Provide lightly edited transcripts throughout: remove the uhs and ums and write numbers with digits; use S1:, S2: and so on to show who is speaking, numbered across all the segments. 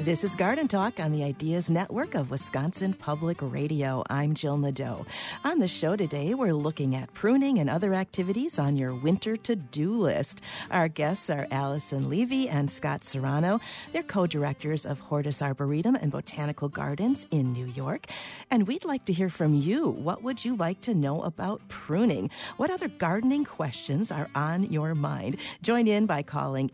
S1: This is Garden Talk on the Ideas Network of Wisconsin Public Radio. I'm Jill Nadeau. On the show today, we're looking at pruning and other activities on your winter to-do list. Our guests are Allison Levy and Scott Serrano. They're co-directors of Hortus Arboretum and Botanical Gardens in New York. And we'd like to hear from you. What would you like to know about pruning? What other gardening questions are on your mind? Join in by calling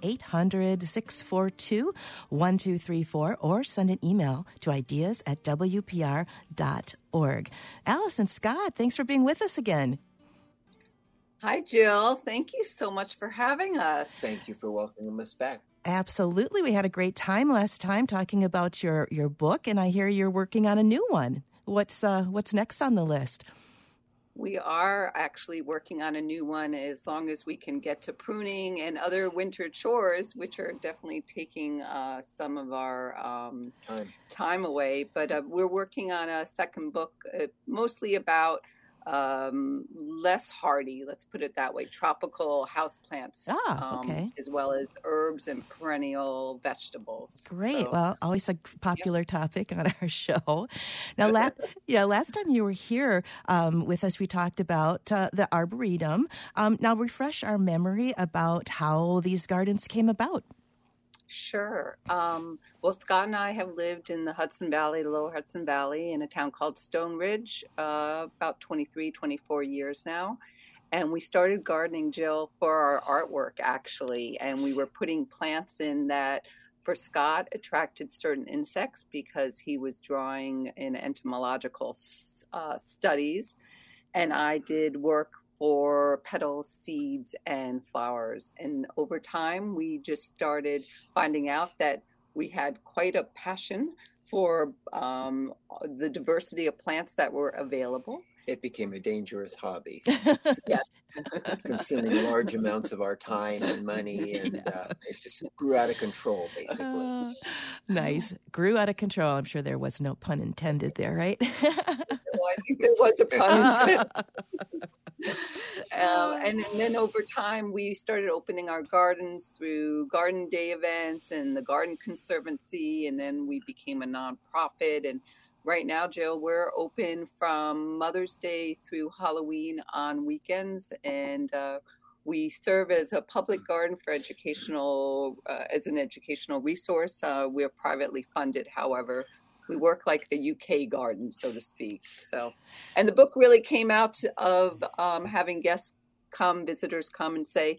S1: 800-642-1234 or send an email to ideas@wpr.org. Allison, Scott, thanks for being with us again.
S2: Hi, Jill. Thank you so much for having us.
S3: Thank you for welcoming us back.
S1: Absolutely. We had a great time last time talking about your book, and I hear you're working on a new one. What's next on the list?
S2: We are actually working on a new one as long as we can get to pruning and other winter chores, which are definitely taking some of our time away. But we're working on a second book, mostly about less hardy, let's put it that way, tropical houseplants,
S1: okay.
S2: As well as herbs and perennial vegetables.
S1: Great.
S2: So,
S1: well, always a popular topic on our show. Now, last time you were here with us, we talked about the Arboretum. Now, refresh our memory about how these gardens came about.
S2: Sure. Well, Scott and I have lived in the Hudson Valley, the lower Hudson Valley, in a town called Stone Ridge, about 23, 24 years now. And we started gardening, Jill, for our artwork, actually. And we were putting plants in that, for Scott, attracted certain insects because he was drawing in entomological studies. And I did work for petals, seeds, and flowers. And over time, we just started finding out that we had quite a passion for the diversity of plants that were available.
S3: It became a dangerous hobby.
S2: Yes.
S3: Consuming large amounts of our time and money, and it just grew out of control, basically.
S1: Nice. Grew out of control. I'm sure there was no pun intended there, right?
S2: Well, I think there was a pun intended. And then over time, we started opening our gardens through Garden Day events and the Garden Conservancy, and then we became a nonprofit. And right now, Jill, we're open from Mother's Day through Halloween on weekends, and we serve as a public garden for as an educational resource. We're privately funded, however. We work like a UK garden, so to speak. So, and the book really came out of having visitors come and say,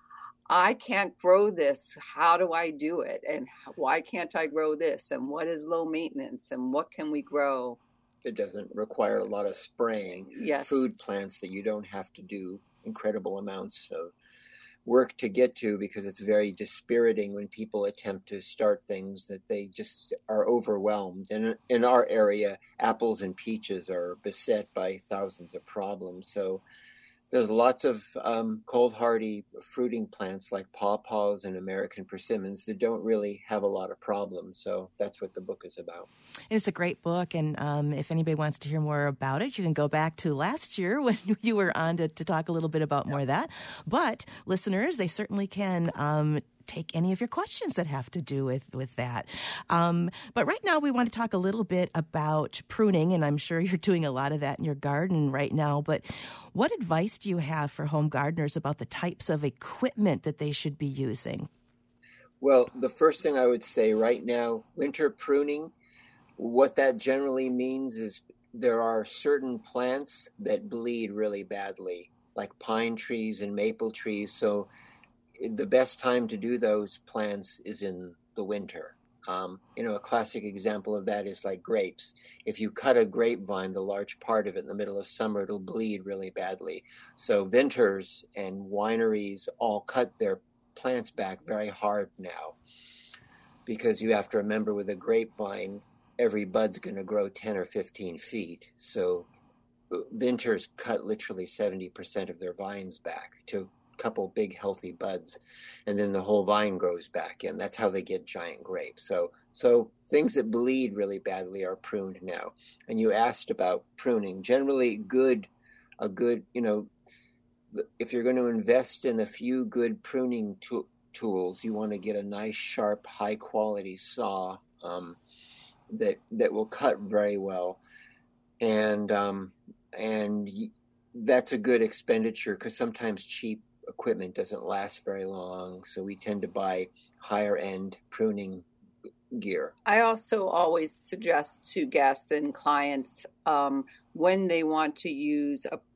S2: I can't grow this. How do I do it? And why can't I grow this? And what is low maintenance? And what can we grow?
S3: It doesn't require a lot of spraying.
S2: Yes.
S3: Food plants that you don't have to do incredible amounts of work to get to, because it's very dispiriting when people attempt to start things that they just are overwhelmed. And in our area, apples and peaches are beset by thousands of problems. So there's lots of cold hardy fruiting plants like pawpaws and American persimmons that don't really have a lot of problems. So that's what the book is about.
S1: It's a great book, and if anybody wants to hear more about it, you can go back to last year when you were on to talk a little bit about more of that. But listeners, they certainly can take any of your questions that have to do with that. But right now we want to talk a little bit about pruning, and I'm sure you're doing a lot of that in your garden right now. But what advice do you have for home gardeners about the types of equipment that they should be using?
S3: Well, the first thing I would say right now, winter pruning, what that generally means is there are certain plants that bleed really badly, like pine trees and maple trees. So the best time to do those plants is in the winter. A classic example of that is like grapes. If you cut a grapevine, the large part of it in the middle of summer, it'll bleed really badly. So vintners and wineries all cut their plants back very hard now, because you have to remember with a grapevine, every bud's going to grow 10 or 15 feet. So vintners cut literally 70% of their vines back to couple big healthy buds, and then the whole vine grows back in. That's how they get giant grapes. So things that bleed really badly are pruned now. And you asked about pruning. Generally, if you're going to invest in a few good pruning tools, you want to get a nice, sharp, high quality saw, that will cut very well, and that's a good expenditure because sometimes cheap equipment doesn't last very long. So we tend to buy higher end pruning gear.
S2: I also always suggest to guests and clients when they want to use a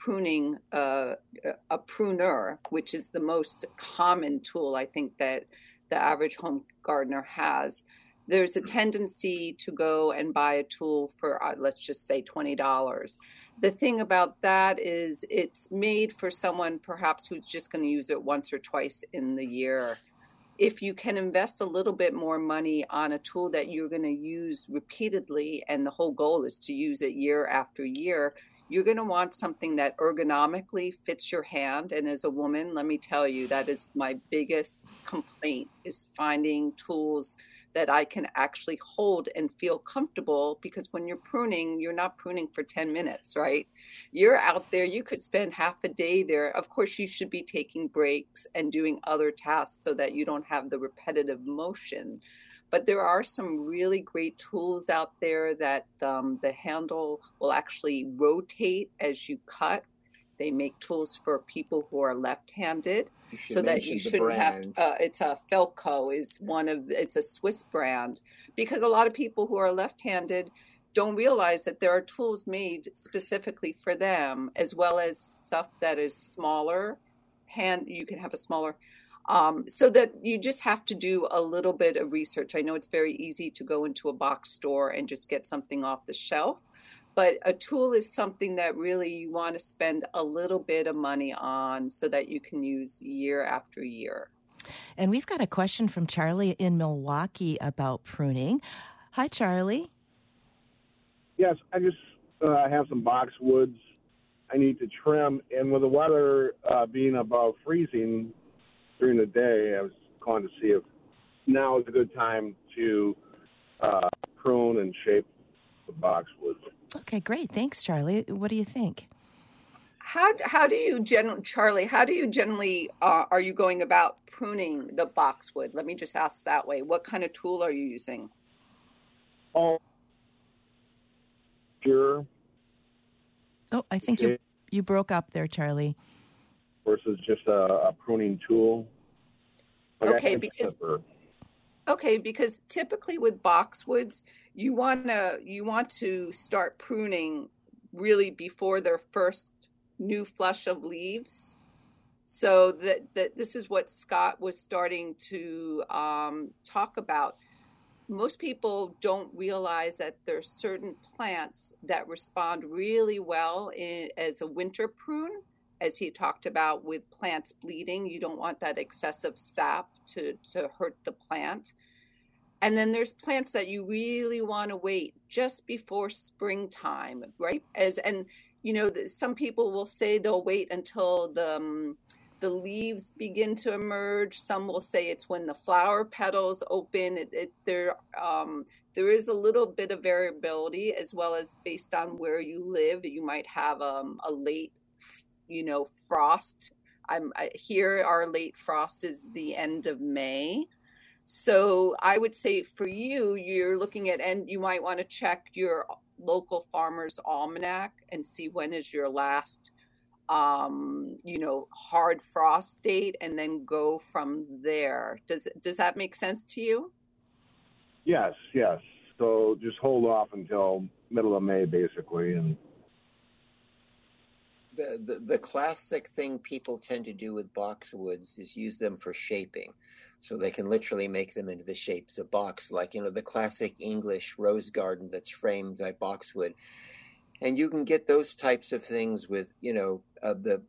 S2: pruner, which is the most common tool I think that the average home gardener has. There's a tendency to go and buy a tool for, let's just say, $20. The thing about that is it's made for someone perhaps who's just going to use it once or twice in the year. If you can invest a little bit more money on a tool that you're going to use repeatedly, and the whole goal is to use it year after year, you're going to want something that ergonomically fits your hand. And as a woman, let me tell you, that is my biggest complaint, is finding tools that I can actually hold and feel comfortable, because when you're pruning, you're not pruning for 10 minutes, right? You're out there, you could spend half a day there. Of course, you should be taking breaks and doing other tasks so that you don't have the repetitive motion. But there are some really great tools out there that the handle will actually rotate as you cut. They make tools for people who are left-handed, so that you shouldn't have. It's a Felco it's a Swiss brand, because a lot of people who are left-handed don't realize that there are tools made specifically for them, as well as stuff that is smaller. You can have a smaller. So that you just have to do a little bit of research. I know it's very easy to go into a box store and just get something off the shelf, but a tool is something that really you want to spend a little bit of money on so that you can use year after year.
S1: And we've got a question from Charlie in Milwaukee about pruning. Hi, Charlie.
S4: Yes, I just have some boxwoods I need to trim, and with the weather being above freezing during the day, I was calling to see if now is a good time to prune and shape the boxwoods.
S1: Okay, great. Thanks, Charlie. What do you think?
S2: How do you generally are you going about pruning the boxwood? Let me just ask that way. What kind of tool are you using?
S4: Sure.
S1: Oh, I think you broke up there, Charlie.
S4: Versus just a pruning tool.
S2: Okay, because typically with boxwoods, you want to start pruning really before their first new flush of leaves. So that this is what Scott was starting to talk about. Most people don't realize that there's certain plants that respond really well as a winter prune. As he talked about with plants bleeding, you don't want that excessive sap to hurt the plant. And then there's plants that you really want to wait just before springtime, right? Some people will say they'll wait until the leaves begin to emerge. Some will say it's when the flower petals open. There is a little bit of variability, as well as based on where you live. You might have a late frost. Here our late frost is the end of May. So I would say for you're looking at, and you might want to check your local farmer's almanac and see when is your last, hard frost date, and then go from there. Does that make sense to you?
S4: Yes. So just hold off until middle of May, basically, and
S3: The classic thing people tend to do with boxwoods is use them for shaping. So they can literally make them into the shapes of box, like, the classic English rose garden that's framed by boxwood. And you can get those types of things with, the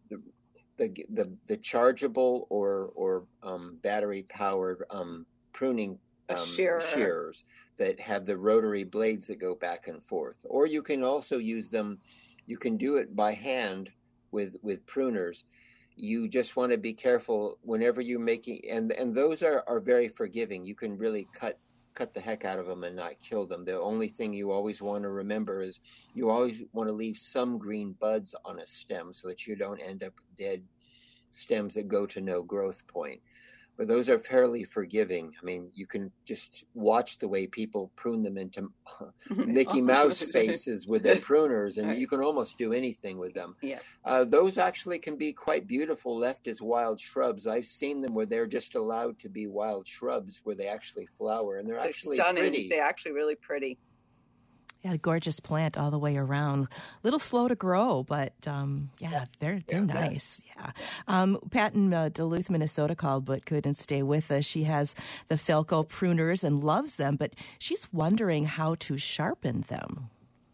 S3: chargeable or battery powered pruning shearers that have the rotary blades that go back and forth. Or you can also use them. You can do it by hand with pruners. You just want to be careful whenever you're making, and those are very forgiving. You can really cut the heck out of them and not kill them. The only thing you always want to remember is you always want to leave some green buds on a stem so that you don't end up with dead stems that go to no growth point. but those are fairly forgiving. I mean, you can just watch the way people prune them into Mickey Mouse faces with their pruners, and you can almost do anything with them.
S2: Yeah.
S3: Those actually can be quite beautiful left as wild shrubs. I've seen them where they're just allowed to be wild shrubs where they actually flower, and they're actually
S2: stunning.
S3: pretty.
S2: They're actually really pretty.
S1: Yeah, gorgeous plant all the way around. Little slow to grow, but they're nice. Yeah. Pat in Duluth, Minnesota called but couldn't stay with us. She has the Felco pruners and loves them, but she's wondering how to sharpen them.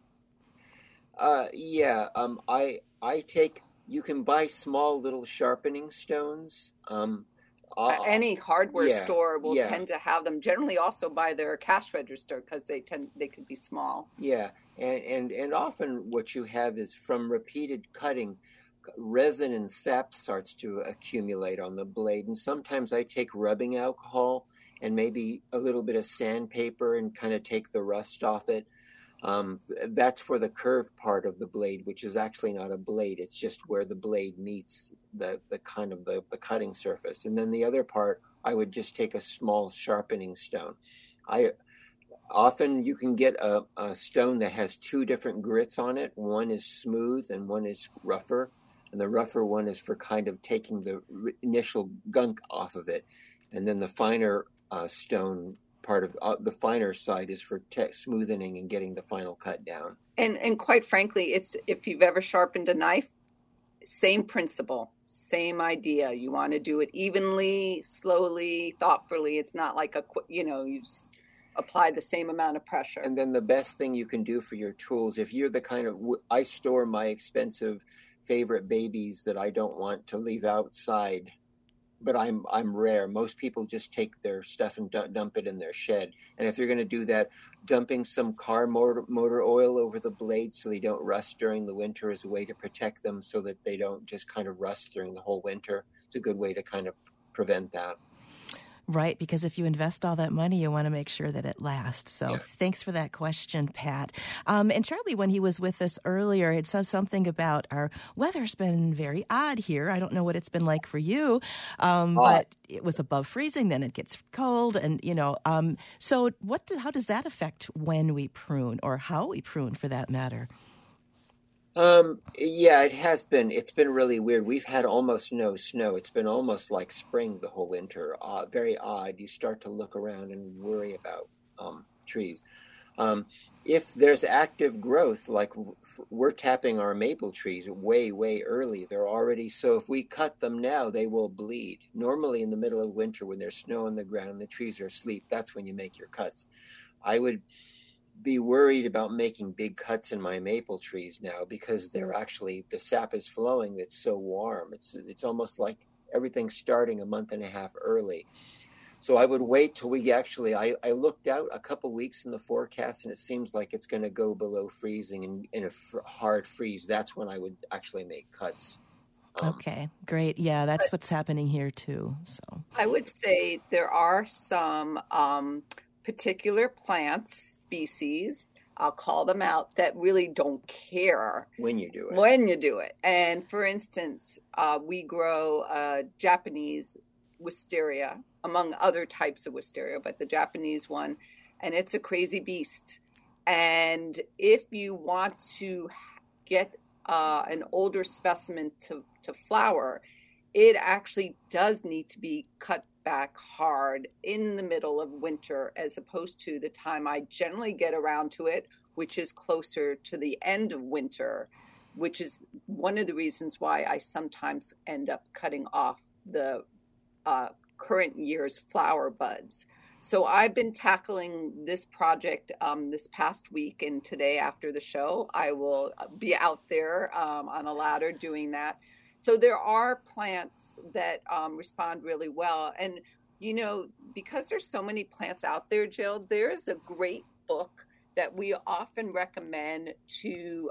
S3: I take. You can buy small little sharpening stones.
S2: Any hardware store will tend to have them. Generally, also by their cash register because they could be small.
S3: Yeah, and often what you have is from repeated cutting, resin and sap starts to accumulate on the blade. And sometimes I take rubbing alcohol and maybe a little bit of sandpaper and kind of take the rust off it. That's for the curved part of the blade, which is actually not a blade. It's just where the blade meets the kind of the cutting surface. And then the other part, I would just take a small sharpening stone. Often you can get a stone that has two different grits on it. One is smooth and one is rougher. And the rougher one is for kind of taking the initial gunk off of it. And then the finer stone part of the finer side is for smoothing and getting the final cut down.
S2: And quite frankly, it's if you've ever sharpened a knife, same principle, same idea. You want to do it evenly, slowly, thoughtfully. It's not like you apply the same amount of pressure.
S3: And then the best thing you can do for your tools, if you're the kind of, I store my expensive favorite babies that I don't want to leave outside. But I'm rare. Most people just take their stuff and dump it in their shed. And if you're going to do that, dumping some car motor oil over the blades so they don't rust during the winter is a way to protect them so that they don't just kind of rust during the whole winter. It's a good way to kind of prevent that.
S1: Right, because if you invest all that money, you want to make sure that it lasts. So Thanks for that question, Pat. And Charlie, when he was with us earlier, had said something about our weather's been very odd here. I don't know what it's been like for you, but it was above freezing, then it gets cold. And, so how does that affect when we prune or how we prune for that matter?
S3: It has been. It's been really weird. We've had almost no snow. It's been almost like spring the whole winter. Very odd. You start to look around and worry about trees. If there's active growth, like we're tapping our maple trees way, way early. They're already, so if we cut them now, they will bleed. Normally in the middle of winter when there's snow on the ground and the trees are asleep, that's when you make your cuts. I would be worried about making big cuts in my maple trees now because they're actually, the sap is flowing. It's so warm. It's almost like everything's starting a month and a half early. So I would wait till we actually, I looked out a couple weeks in the forecast and it seems like it's going to go below freezing and in a hard freeze. That's when I would actually make cuts.
S1: Okay, great. Yeah, that's what's happening here too. So
S2: I would say there are some particular plants, species, I'll call them out, that really don't care
S3: when you do it.
S2: And for instance, we grow Japanese wisteria, among other types of wisteria, but the Japanese one, and it's a crazy beast. And if you want to get an older specimen to flower, it actually does need to be cut back hard in the middle of winter, as opposed to the time I generally get around to it, which is closer to the end of winter, which is one of the reasons why I sometimes end up cutting off the current year's flower buds. So I've been tackling this project this past week, and today after the show, I will be out there on a ladder doing that. So there are plants that respond really well. And, because there's so many plants out there, Jill, there's a great book that we often recommend to,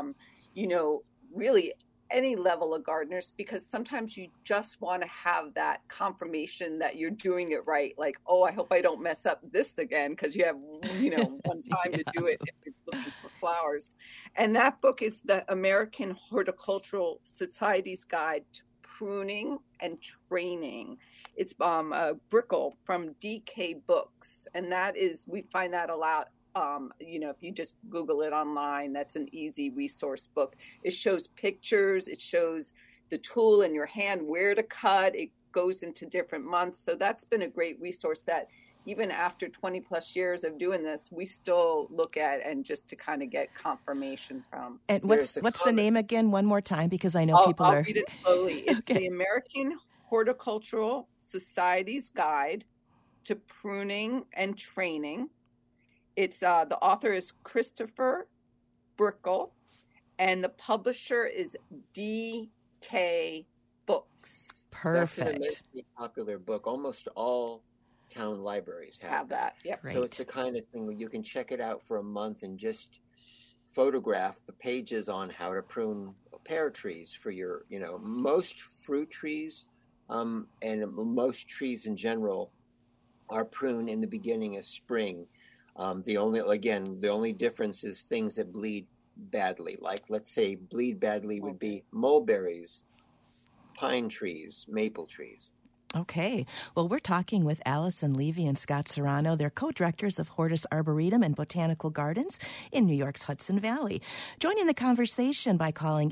S2: really any level of gardeners, because sometimes you just want to have that confirmation that you're doing it right. Like, oh, I hope I don't mess up this again, because you have, one time to do it if you're looking for flowers. And that book is the American Horticultural Society's Guide to Pruning and Training. It's Brickle from DK Books, and that is, we find that a lot. If you just Google it online, that's an easy resource book. It shows pictures, it shows the tool in your hand, where to cut, it goes into different months. So that's been a great resource that even after 20 plus years of doing this, we still look at and just to kind of get confirmation from.
S1: And what's the name again, one more time, because I know I'll
S2: read it slowly. It's the American Horticultural Society's Guide to Pruning and Training. It's the author is Christopher Brickle, and the publisher is DK Books.
S1: Perfect.
S3: That's an immensely popular book. Almost all town libraries have that.
S2: Yep.
S3: So it's the kind of thing where you can check it out for a month and just photograph the pages on how to prune pear trees for your, most fruit trees and most trees in general are pruned in the beginning of spring. The only difference is things that bleed badly. Like, let's say bleed badly would be mulberries, pine trees, maple trees.
S1: Okay. Well, we're talking with Allison Levy and Scott Serrano. They're co-directors of Hortus Arboretum and Botanical Gardens in New York's Hudson Valley. Joining the conversation by calling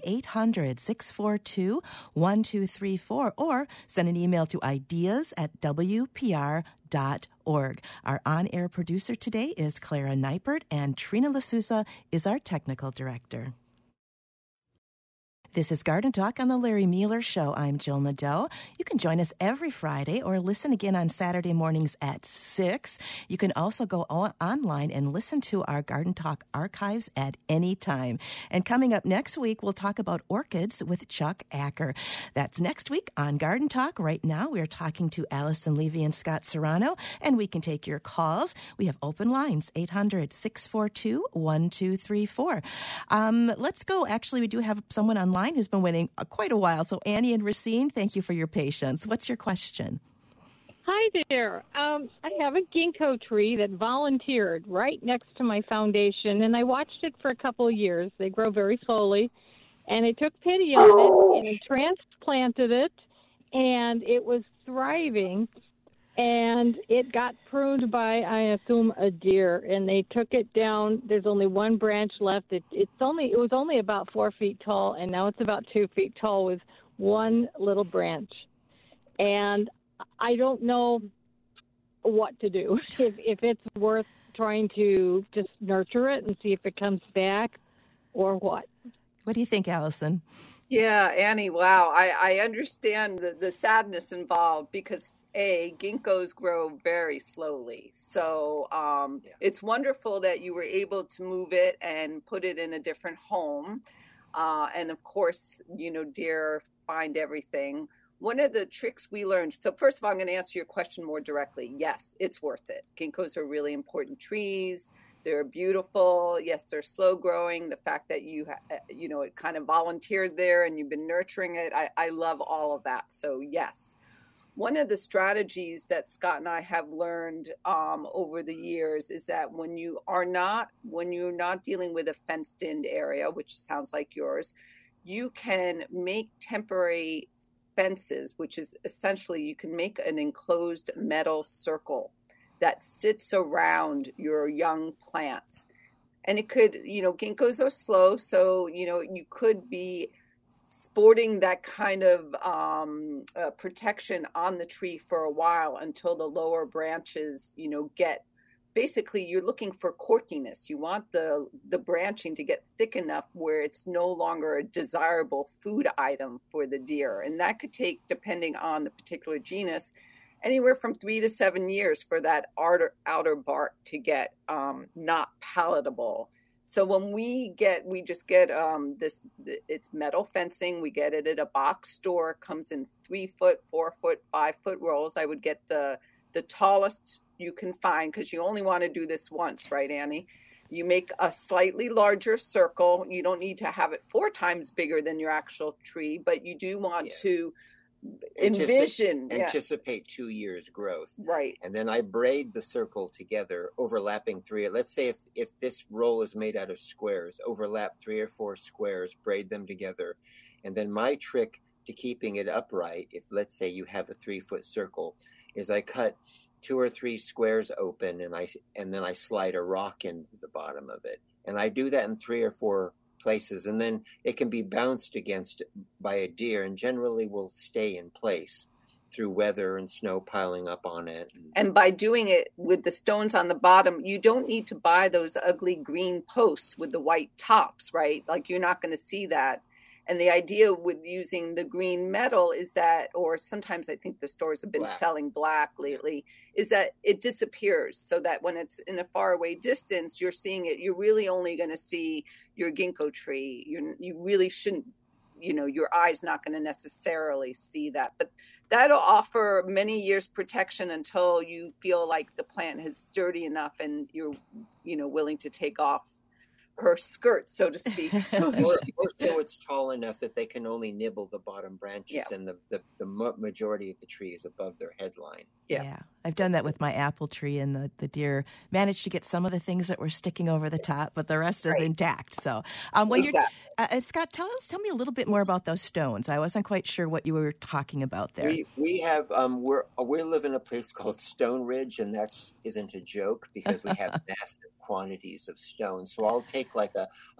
S1: 800-642-1234 or send an email to ideas@wpr.org. Our on-air producer today is Clara Neipert, and Trina Lasusa is our technical director. This is Garden Talk on the Larry Mueller Show. I'm Jill Nadeau. You can join us every Friday or listen again on Saturday mornings at 6. You can also go online and listen to our Garden Talk archives at any time. And coming up next week, we'll talk about orchids with Chuck Acker. That's next week on Garden Talk. Right now, we are talking to Allison Levy and Scott Serrano, and we can take your calls. We have open lines, 800-642-1234. Let's go. Actually, we do have someone online who's been waiting quite a while. So Annie and Racine, thank you for your patience. What's your question?
S5: Hi there. I have a ginkgo tree that volunteered right next to my foundation, and I watched it for a couple of years. They grow very slowly, and I took pity on it, and I transplanted it, and it was thriving, and it got pruned by, I assume, a deer, and they took it down. There's only one branch left. It was only about 4 feet tall, and now it's about 2 feet tall with one little branch. And I don't know what to do, if it's worth trying to just nurture it and see if it comes back or what.
S1: What do you think, Allison?
S2: Yeah, Annie, wow. I understand the sadness involved because ginkgos grow very slowly. So it's wonderful that you were able to move it and put it in a different home. And of course, deer find everything. One of the tricks we learned, so first of all, I'm going to answer your question more directly. Yes, it's worth it. Ginkgos are really important trees. They're beautiful. Yes, they're slow growing. The fact that it kind of volunteered there and you've been nurturing it. I love all of that. So yes. One of the strategies that Scott and I have learned over the years is that when you're not dealing with a fenced-in area, which sounds like yours, you can make temporary fences, which is essentially you can make an enclosed metal circle that sits around your young plant. And it could, ginkgos are slow, so, you could be sporting that kind of protection on the tree for a while until the lower branches, basically you're looking for corkiness. You want the branching to get thick enough where it's no longer a desirable food item for the deer. And that could take, depending on the particular genus, anywhere from 3 to 7 years for that outer bark to get not palatable. So when we just get it's metal fencing. We get it at a box store. It comes in 3 foot, 4 foot, 5 foot rolls. I would get the tallest you can find because you only want to do this once, right, Annie? You make a slightly larger circle. You don't need to have it 4 times bigger than your actual tree, but you do want to
S3: anticipate 2 years growth,
S2: right?
S3: And then I braid the circle together, overlapping 3. Let's say if this roll is made out of squares, overlap 3 or 4 squares, braid them together, and then my trick to keeping it upright, if let's say you have a 3-foot circle, is I cut 2 or 3 squares open and then I slide a rock into the bottom of it. And I do that in 3 or 4 places, and then it can be bounced against by a deer and generally will stay in place through weather and snow piling up on it.
S2: And by doing it with the stones on the bottom, you don't need to buy those ugly green posts with the white tops, right? Like, you're not going to see that. And the idea with using the green metal is that, or sometimes I think the stores have been selling black lately, is that it disappears, so that when it's in a faraway distance, you're seeing it. You're really only going to see your ginkgo tree. You really shouldn't, your eye's not going to necessarily see that. But that'll offer many years protection until you feel like the plant is sturdy enough and you're, willing to take off her skirt, so to speak.
S3: Or so it's tall enough that they can only nibble the bottom branches, and the majority of the tree is above their headline.
S1: Yeah. I've done that with my apple tree, and the deer managed to get some of the things that were sticking over the top, but the rest is intact. So when you're Scott, tell me a little bit more about those stones. I wasn't quite sure what you were talking about there.
S3: We have we live in a place called Stone Ridge, and that isn't a joke because we have massive quantities of stone. So I'll take like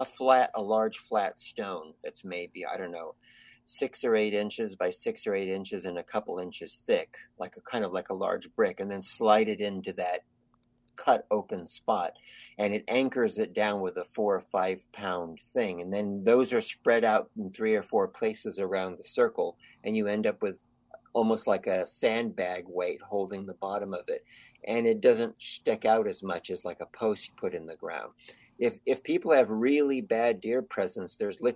S3: a large flat stone that's maybe, I don't know, 6 or 8 inches by 6 or 8 inches and a couple inches thick, like a large brick, and then slide it into that cut open spot, and it anchors it down with a 4 or 5 pound thing, and then those are spread out in 3 or 4 places around the circle, and you end up with almost like a sandbag weight holding the bottom of it, and it doesn't stick out as much as like a post put in the ground. If people have really bad deer presence,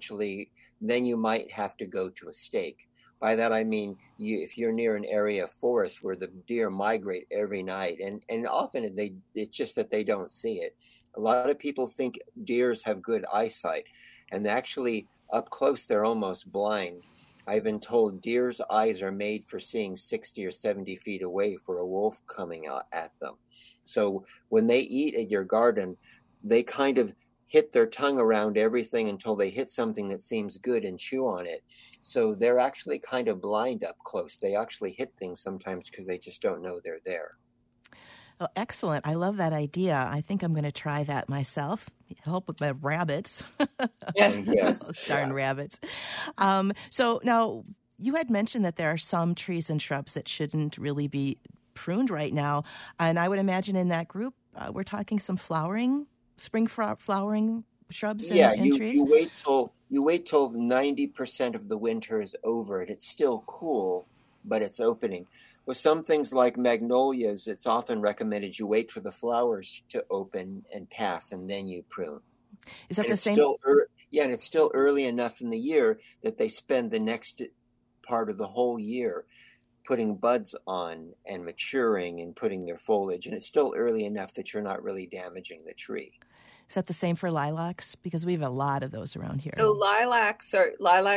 S3: then you might have to go to a stake. By that I mean, if you're near an area of forest where the deer migrate every night, and often it's just that they don't see it. A lot of people think deers have good eyesight, and actually up close they're almost blind. I've been told deer's eyes are made for seeing 60 or 70 feet away for a wolf coming out at them. So when they eat at your garden, they kind of hit their tongue around everything until they hit something that seems good and chew on it. So they're actually kind of blind up close. They actually hit things sometimes because they just don't know they're there.
S1: Oh, excellent. I love that idea. I think I'm going to try that myself. Help with my rabbits.
S3: Yes.
S1: Darn rabbits. So now you had mentioned that there are some trees and shrubs that shouldn't really be pruned right now. And I would imagine in that group, we're talking some spring flowering shrubs and trees.
S3: You wait till 90% of the winter is over and it's still cool, but it's opening. With some things like magnolias, it's often recommended you wait for the flowers to open and pass, and then you prune.
S1: Is that the same?
S3: And it's still early enough in the year that they spend the next part of the whole year putting buds on and maturing and putting their foliage, and it's still early enough that you're not really damaging the tree.
S1: Is that the same for lilacs? Because we have a lot of those around here.
S2: So lilacs are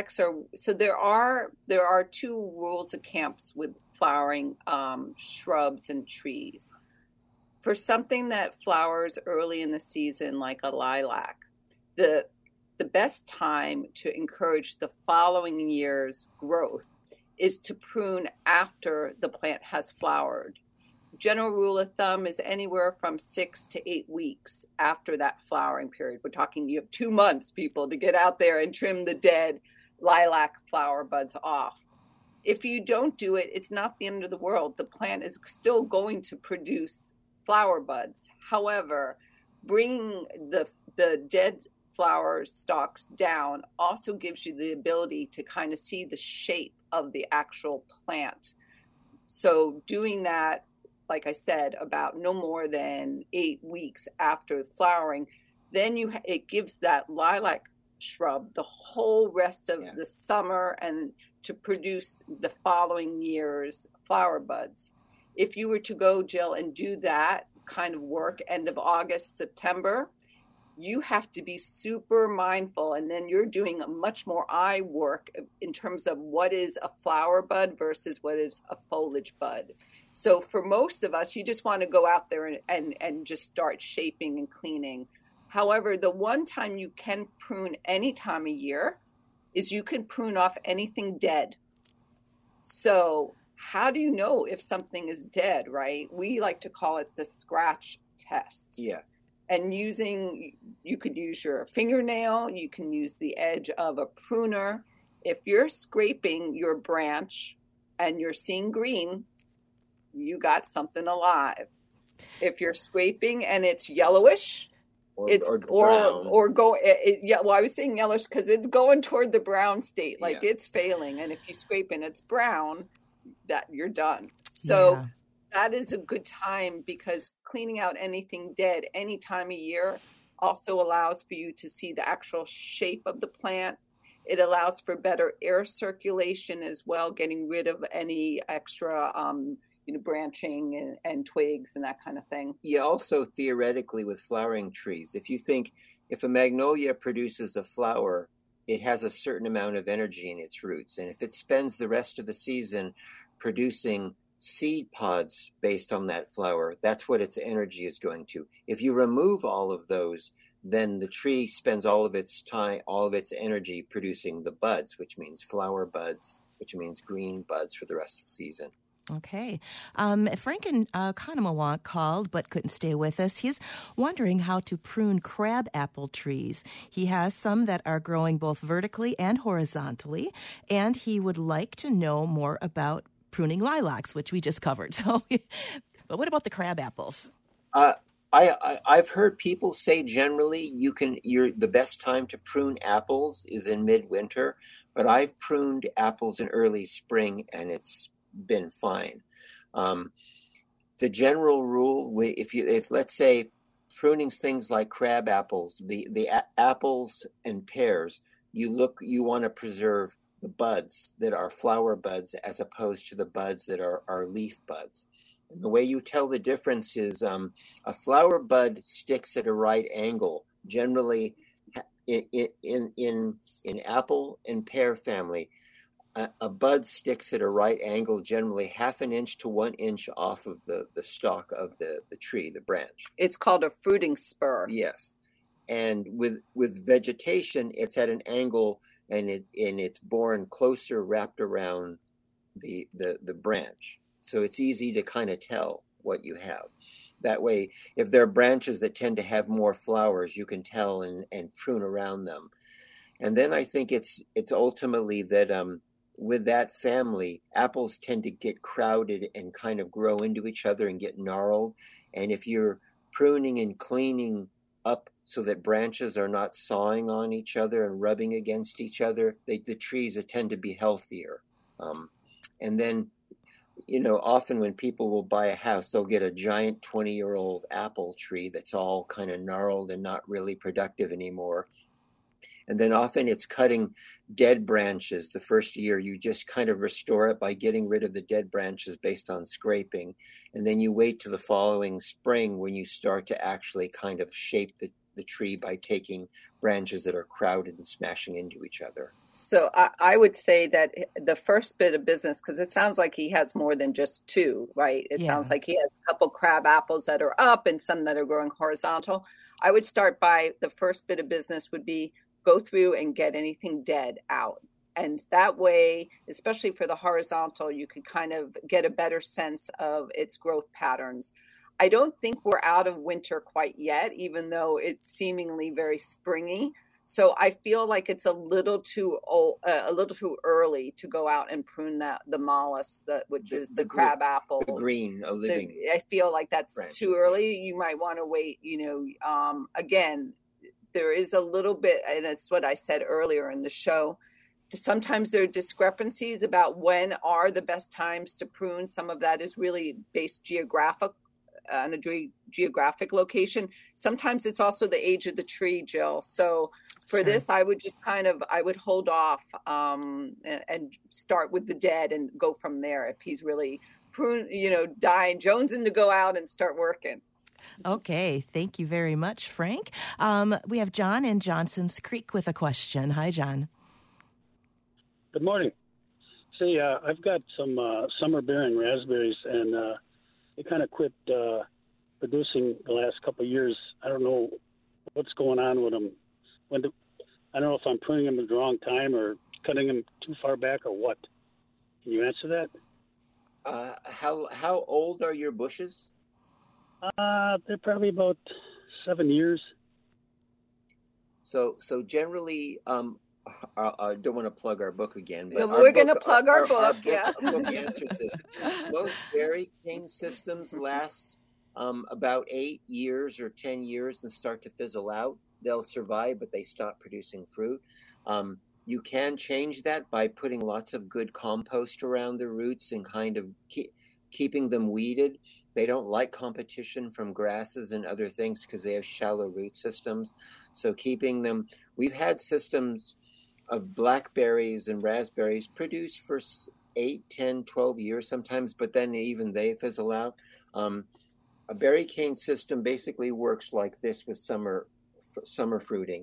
S2: so there are 2 rules of camps with flowering shrubs and trees. For something that flowers early in the season, like a lilac, the best time to encourage the following year's growth is to prune after the plant has flowered. General rule of thumb is anywhere from 6 to 8 weeks after that flowering period. We're talking, you have 2 months, people, to get out there and trim the dead lilac flower buds off. If you don't do it, it's not the end of the world. The plant is still going to produce flower buds. However, bringing the dead flower stalks down also gives you the ability to kind of see the shape of the actual plant. So doing that, like I said, about no more than 8 weeks after flowering, then it gives that lilac shrub the whole rest of the summer and to produce the following year's flower buds. If you were to go, Jill, and do that kind of work end of August, September, you have to be super mindful, and then you're doing much more eye work in terms of what is a flower bud versus what is a foliage bud. So for most of us, you just want to go out there and just start shaping and cleaning. However, the one time you can prune any time of year is you can prune off anything dead. So how do you know if something is dead, right? We like to call it the scratch test.
S3: Yeah.
S2: And you could use your fingernail, you can use the edge of a pruner. If you're scraping your branch and you're seeing green, you got something alive. If you're scraping and it's yellowish, well, I was saying yellowish because it's going toward the brown state, like it's failing. And if you scrape and it's brown, that you're done. So that is a good time, because cleaning out anything dead any time of year also allows for you to see the actual shape of the plant. It allows for better air circulation as well, getting rid of any extra branching and twigs and that kind of thing.
S3: Yeah, also theoretically with flowering trees, if a magnolia produces a flower, it has a certain amount of energy in its roots. And if it spends the rest of the season producing seed pods based on that flower, that's what its energy is going to. If you remove all of those, then the tree spends all of its time, all of its energy producing the buds, which means flower buds, which means green buds for the rest of the season.
S1: Okay. Frank in Conemaugh called but couldn't stay with us. He's wondering how to prune crab apple trees. He has some that are growing both vertically and horizontally, and he would like to know more about pruning lilacs, which we just covered. So, but what about the crab apples?
S3: I've heard people say generally the best time to prune apples is in midwinter, but I've pruned apples in early spring and it's been fine. The general rule, if let's say pruning things like crab apples, the apples and pears, you want to preserve the buds that are flower buds as opposed to the buds that are leaf buds. And the way you tell the difference is a flower bud sticks at a right angle. Generally, in apple and pear family, a bud sticks at a right angle, generally half an inch to 1 inch off of the stalk of the tree, the branch.
S2: It's called a fruiting spur.
S3: Yes. And with vegetation, it's at an angle, and it's borne closer, wrapped around the branch. So it's easy to kind of tell what you have. That way, if there are branches that tend to have more flowers, you can tell and prune around them. And then I think it's ultimately that with that family, apples tend to get crowded and kind of grow into each other and get gnarled. And if you're pruning and cleaning up so that branches are not sawing on each other and rubbing against each other, the trees tend to be healthier. And then, often when people will buy a house, they'll get a giant 20-year-old apple tree that's all kind of gnarled and not really productive anymore. And then often it's cutting dead branches. The first year, you just kind of restore it by getting rid of the dead branches based on scraping. And then you wait to the following spring when you start to actually kind of shape the tree by taking branches that are crowded and smashing into each other.
S2: So I would say that the first bit of business, because it sounds like he has more than just two, right? It sounds like he has a couple crab apples that are up and some that are growing horizontal. I would start by the first bit of business would be go through and get anything dead out. And that way, especially for the horizontal, you could kind of get a better sense of its growth patterns. I don't think we're out of winter quite yet, even though it's seemingly very springy. So I feel like it's a little too early to go out and prune the mollusks, which is the crab apples.
S3: The green, living.
S2: I feel like that's
S3: branches.
S2: Too early. You might want to wait. Again, there is a little bit, and it's what I said earlier in the show. Sometimes there are discrepancies about when are the best times to prune. Some of that is really based on a geographic location. Sometimes it's also the age of the tree, Jill. So for this, I would just I would hold off and start with the dead and go from there. If he's really dying, jonesing to go out and start working.
S1: Okay. Thank you very much, Frank. We have John in Johnson's Creek with a question. Hi, John.
S6: Good morning. See, I've got some summer-bearing raspberries, and they kind of quit producing the last couple of years. I don't know what's going on with them. I don't know if I'm pruning them at the wrong time or cutting them too far back or what. Can you answer that?
S3: How old are your bushes?
S6: They're probably about 7 years.
S3: So generally, I don't want to plug our book again, but
S2: we're going to plug our book. Yeah.
S3: Book answers this. Most berry cane systems last about 8 years or 10 years and start to fizzle out. They'll survive, but they stop producing fruit. You can change that by putting lots of good compost around the roots and kind of keeping them weeded. They don't like competition from grasses and other things because they have shallow root systems. So keeping them, we've had systems of blackberries and raspberries produce for 8, 10, 12 years sometimes, but then even they fizzle out. A berry cane system basically works like this with summer fruiting.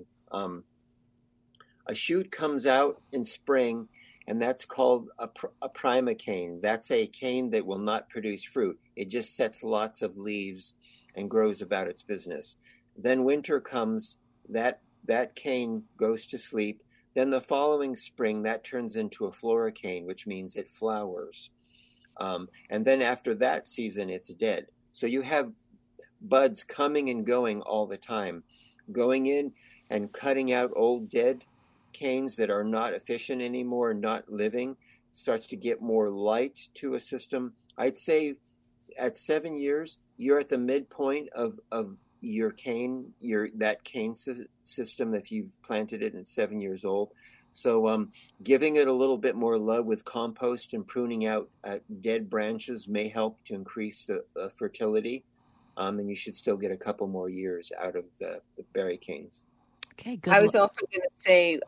S3: A shoot comes out in spring, and that's called a prima cane. That's a cane that will not produce fruit. It just sets lots of leaves and grows about its business. Then winter comes, that cane goes to sleep. Then the following spring, that turns into a floricane, which means it flowers. And then after that season, it's dead. So you have buds coming and going all the time, going in and cutting out old dead canes that are not efficient anymore, not living, starts to get more light to a system. I'd say at 7 years, you're at the midpoint of your cane, that cane system if you've planted it at 7 years old. So giving it a little bit more love with compost and pruning out dead branches may help to increase the fertility. And you should still get a couple more years out of the berry canes.
S1: Okay, good.
S2: I was also going to say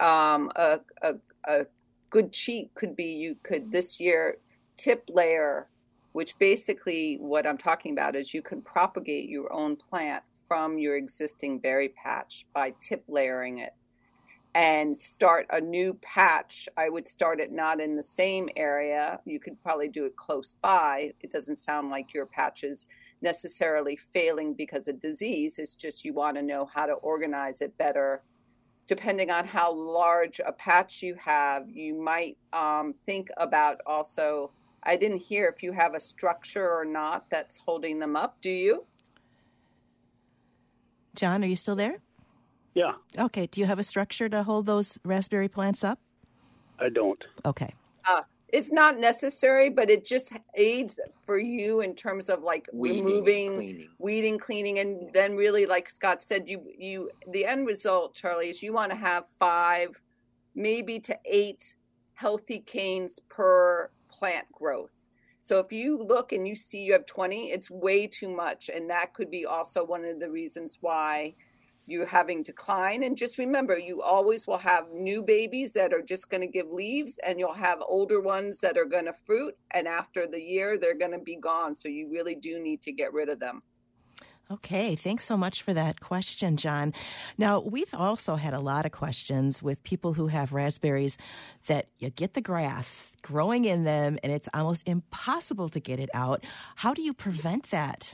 S2: a good cheat could be you could this year tip layer, which basically what I'm talking about is you can propagate your own plant from your existing berry patch by tip layering it and start a new patch. I would start it not in the same area. You could probably do it close by. It doesn't sound like your patch is necessarily failing because of disease. It's just you want to know how to organize it better. Depending on how large a patch you have, you might think about also, I didn't hear if you have a structure or not that's holding them up. Do you?
S1: John, are you still there?
S6: Yeah.
S1: Okay. Do you have a structure to hold those raspberry plants up?
S6: I don't.
S1: Okay.
S2: It's not necessary, but it just aids for you in terms of like removing, weeding, cleaning, and then really, like Scott said, you the end result, Charlie, is you want to have 5, maybe to 8 healthy canes per plant growth. So if you look and you see you have 20, it's way too much, and that could be also one of the reasons why you're having decline. And just remember, you always will have new babies that are just going to give leaves, and you'll have older ones that are going to fruit. And after the year, they're going to be gone. So you really do need to get rid of them.
S1: Okay, thanks so much for that question, John. Now, we've also had a lot of questions with people who have raspberries that you get the grass growing in them, and it's almost impossible to get it out. How do you prevent that?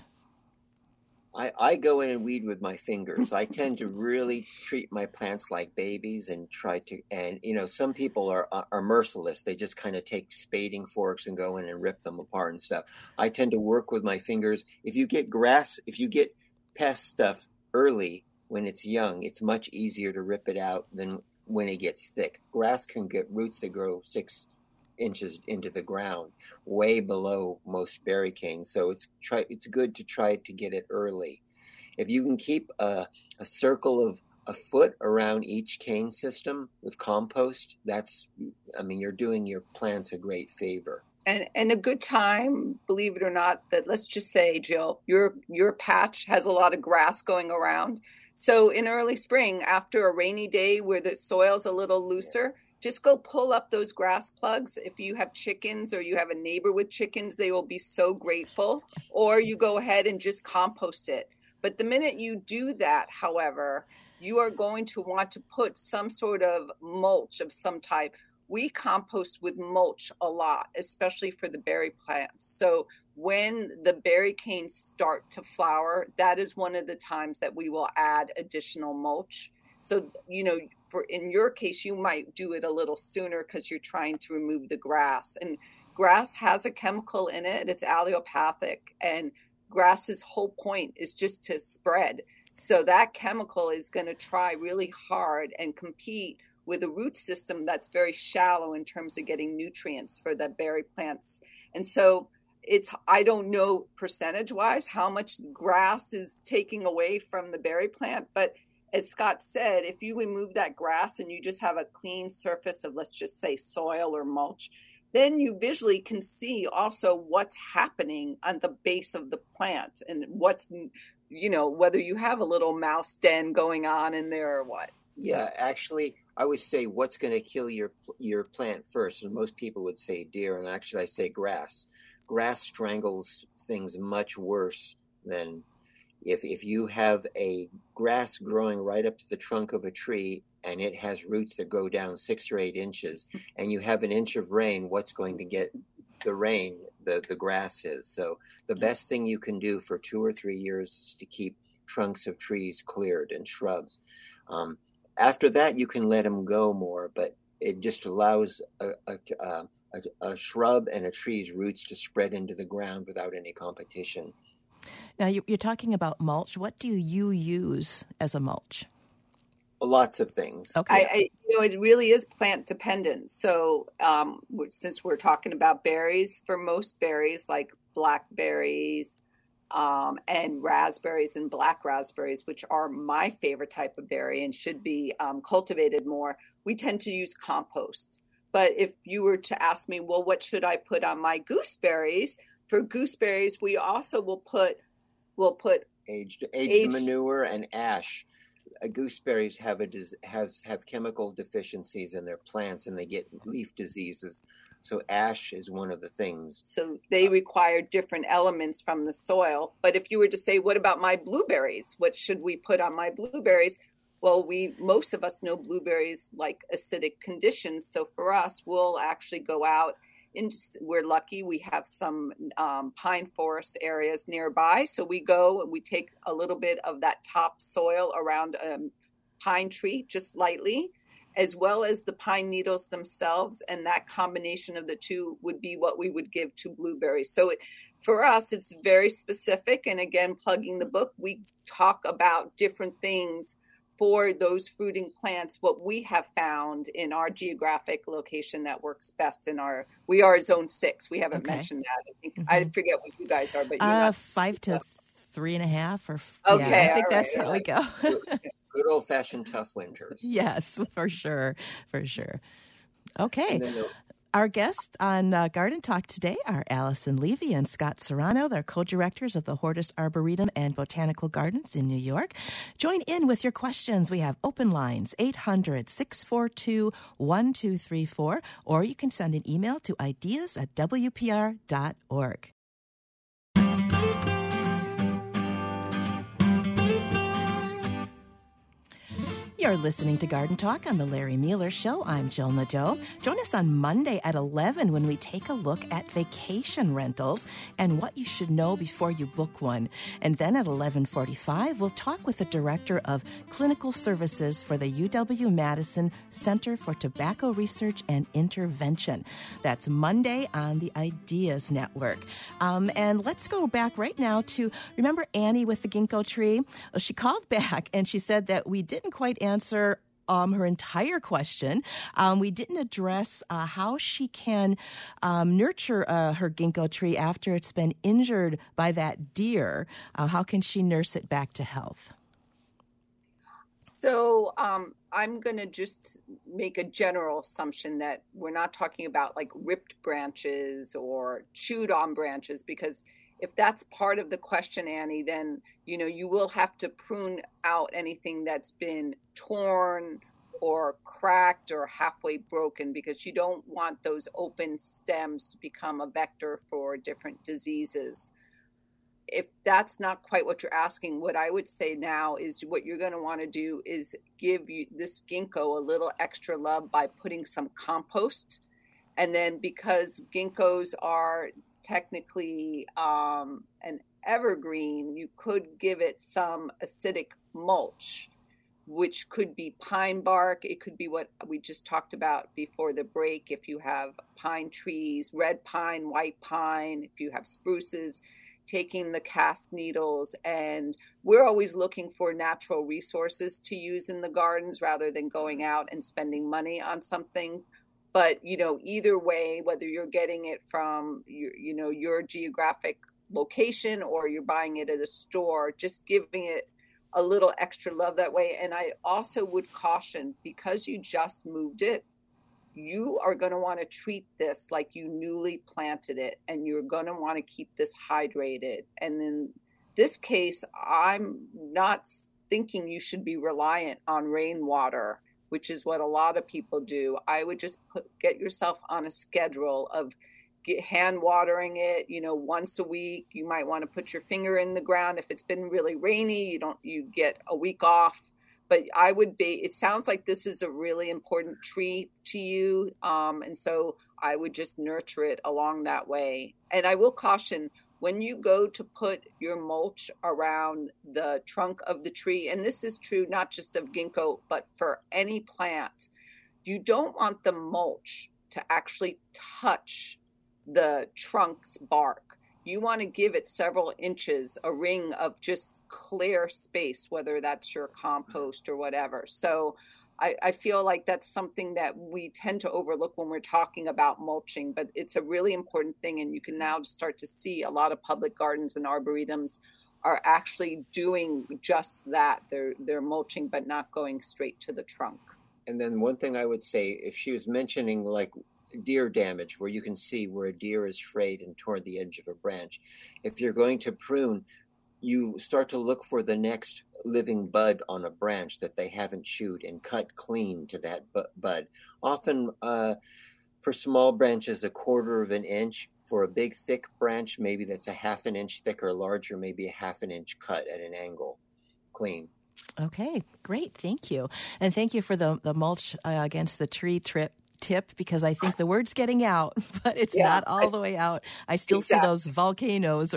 S3: I go in and weed with my fingers. I tend to really treat my plants like babies and try to, and some people are merciless. They just kind of take spading forks and go in and rip them apart and stuff. I tend to work with my fingers. If you get pest stuff early when it's young, it's much easier to rip it out than when it gets thick. Grass can get roots that grow 6 inches into the ground, way below most berry canes. So it's good to try to get it early. If you can keep a circle of a foot around each cane system with compost, you're doing your plants a great favor.
S2: And a good time, believe it or not, that let's just say, Jill, your patch has a lot of grass going around. So in early spring, after a rainy day where the soil's a little looser, just go pull up those grass plugs. If you have chickens or you have a neighbor with chickens, they will be so grateful. Or you go ahead and just compost it. But the minute you do that, however, you are going to want to put some sort of mulch of some type. We compost with mulch a lot, especially for the berry plants. So when the berry canes start to flower, that is one of the times that we will add additional mulch. So, in your case, you might do it a little sooner because you're trying to remove the grass. And grass has a chemical in it. It's allelopathic. And grass's whole point is just to spread. So that chemical is going to try really hard and compete with a root system that's very shallow in terms of getting nutrients for the berry plants. And so I don't know percentage wise how much grass is taking away from the berry plant, but as Scott said, if you remove that grass and you just have a clean surface of, let's just say, soil or mulch, then you visually can see also what's happening on the base of the plant and what's, whether you have a little mouse den going on in there or what.
S3: Yeah, actually, I would say what's going to kill your plant first. And most people would say deer, and actually I say grass. Grass strangles things much worse than if you have a grass growing right up to the trunk of a tree and it has roots that go down 6 or 8 inches, and you have an inch of rain, what's going to get the rain? The grass is. So the best thing you can do for 2 or 3 years is to keep trunks of trees cleared and shrubs. After that, you can let them go more, but it just allows a shrub and a tree's roots to spread into the ground without any competition.
S1: Now, you're talking about mulch. What do you use as a mulch?
S3: Lots of things.
S1: Okay.
S2: It really is plant dependent. So since we're talking about berries, for most berries like blackberries and raspberries and black raspberries, which are my favorite type of berry and should be cultivated more, we tend to use compost. But if you were to ask me, well, what should I put on my gooseberries? For gooseberries, we also will put
S3: aged manure and ash. Gooseberries have chemical deficiencies in their plants, and they get leaf diseases. So ash is one of the things.
S2: So they require different elements from the soil. But if you were to say, what about my blueberries? What should we put on my blueberries? Well, most of us know blueberries like acidic conditions. So for us, we'll actually go out. We're lucky we have some pine forest areas nearby. So we go and we take a little bit of that top soil around a pine tree, just lightly, as well as the pine needles themselves. And that combination of the two would be what we would give to blueberries. So for us, it's very specific. And again, plugging the book, we talk about different things for those fruiting plants, what we have found in our geographic location that works best we are zone 6. We haven't mentioned that. I think I forget what you guys are, but
S1: 5 to 3.5 or
S2: okay.
S1: I think that's how we go.
S3: Good old fashioned tough winters.
S1: Yes, for sure. Okay. Our guests on Garden Talk today are Allison Levy and Scott Serrano. They're co-directors of the Hortus Arboretum and Botanical Gardens in New York. Join in with your questions. We have open lines, 800-642-1234, or you can send an email to ideas@wpr.org. You're listening to Garden Talk on the Larry Mueller Show. I'm Jill Nadeau. Join us on Monday at 11 when we take a look at vacation rentals and what you should know before you book one. And then at 11:45, we'll talk with the director of clinical services for the UW-Madison Center for Tobacco Research and Intervention. That's Monday on the Ideas Network. And let's go back right now to, remember Annie with the ginkgo tree? Well, she called back and she said that we didn't quite answer her entire question. We didn't address how she can nurture her ginkgo tree after it's been injured by that deer. How can she nurse it back to health?
S2: So I'm going to just make a general assumption that we're not talking about like ripped branches or chewed on branches, because if that's part of the question, Annie, then, you will have to prune out anything that's been torn or cracked or halfway broken, because you don't want those open stems to become a vector for different diseases. If that's not quite what you're asking, what I would say now is what you're going to want to do is give this ginkgo a little extra love by putting some compost. And then, because ginkgos are technically an evergreen, you could give it some acidic mulch which could be pine bark. It could be what we just talked about before the break. If you have pine trees, red pine, white pine, if you have spruces, taking the cast needles. And we're always looking for natural resources to use in the gardens rather than going out and spending money on something. But, either way, whether you're getting it from your geographic location or you're buying it at a store, just giving it a little extra love that way. And I also would caution, because you just moved it, you are going to want to treat this like you newly planted it, and you're going to want to keep this hydrated. And in this case, I'm not thinking you should be reliant on rainwater, which is what a lot of people do. I would just get yourself on a schedule of hand watering it, once a week. You might want to put your finger in the ground. If it's been really rainy, you get a week off. But it sounds like this is a really important tree to you. And so I would just nurture it along that way. And I will caution, when you go to put your mulch around the trunk of the tree, and this is true not just of ginkgo, but for any plant, you don't want the mulch to actually touch the trunk's bark. You want to give it several inches, a ring of just clear space, whether that's your compost or whatever. So I feel like that's something that we tend to overlook when we're talking about mulching, but it's a really important thing. And you can now start to see a lot of public gardens and arboretums are actually doing just that. They're mulching, but not going straight to the trunk.
S3: And then one thing I would say, if she was mentioning like deer damage, where you can see where a deer is frayed and toward the edge of a branch, if you're going to prune, you start to look for the next living bud on a branch that they haven't chewed and cut clean to that bud. Often for small branches, 1/4 of an inch. For a big thick branch, maybe that's a 1/2 an inch thick, or larger, maybe a 1/2 an inch cut at an angle, clean.
S1: Okay, great. Thank you. And thank you for the mulch against the tree tip, because I think the word's getting out, but it's not all the way out. I still see those volcanoes.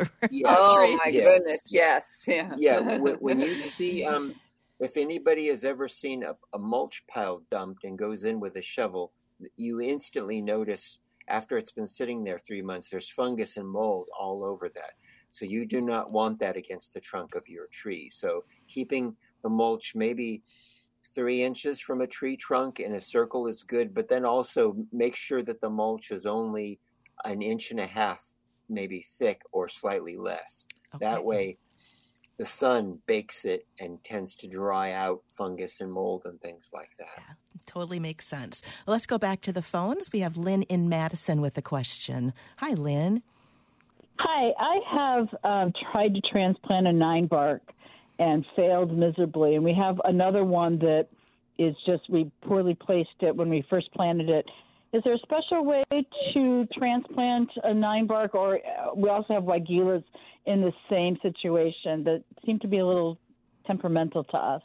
S2: Oh my goodness, yes.
S3: Yeah, when you see, if anybody has ever seen a mulch pile dumped and goes in with a shovel, you instantly notice after it's been sitting there 3 months, there's fungus and mold all over that. So you do not want that against the trunk of your tree. So keeping the mulch maybe 3 inches from a tree trunk in a circle is good, but then also make sure that the mulch is only 1.5 inches maybe thick or slightly less. Okay. That way the sun bakes it and tends to dry out fungus and mold and things like that.
S1: Yeah, totally makes sense. Well, let's go back to the phones. We have Lynn in Madison with a question. Hi, Lynn.
S7: Hi, I have tried to transplant a 9-bark and failed miserably. And we have another one that is we poorly placed it when we first planted it. Is there a special way to transplant a 9-bark? Or we also have Weigela's in the same situation that seem to be a little temperamental to us.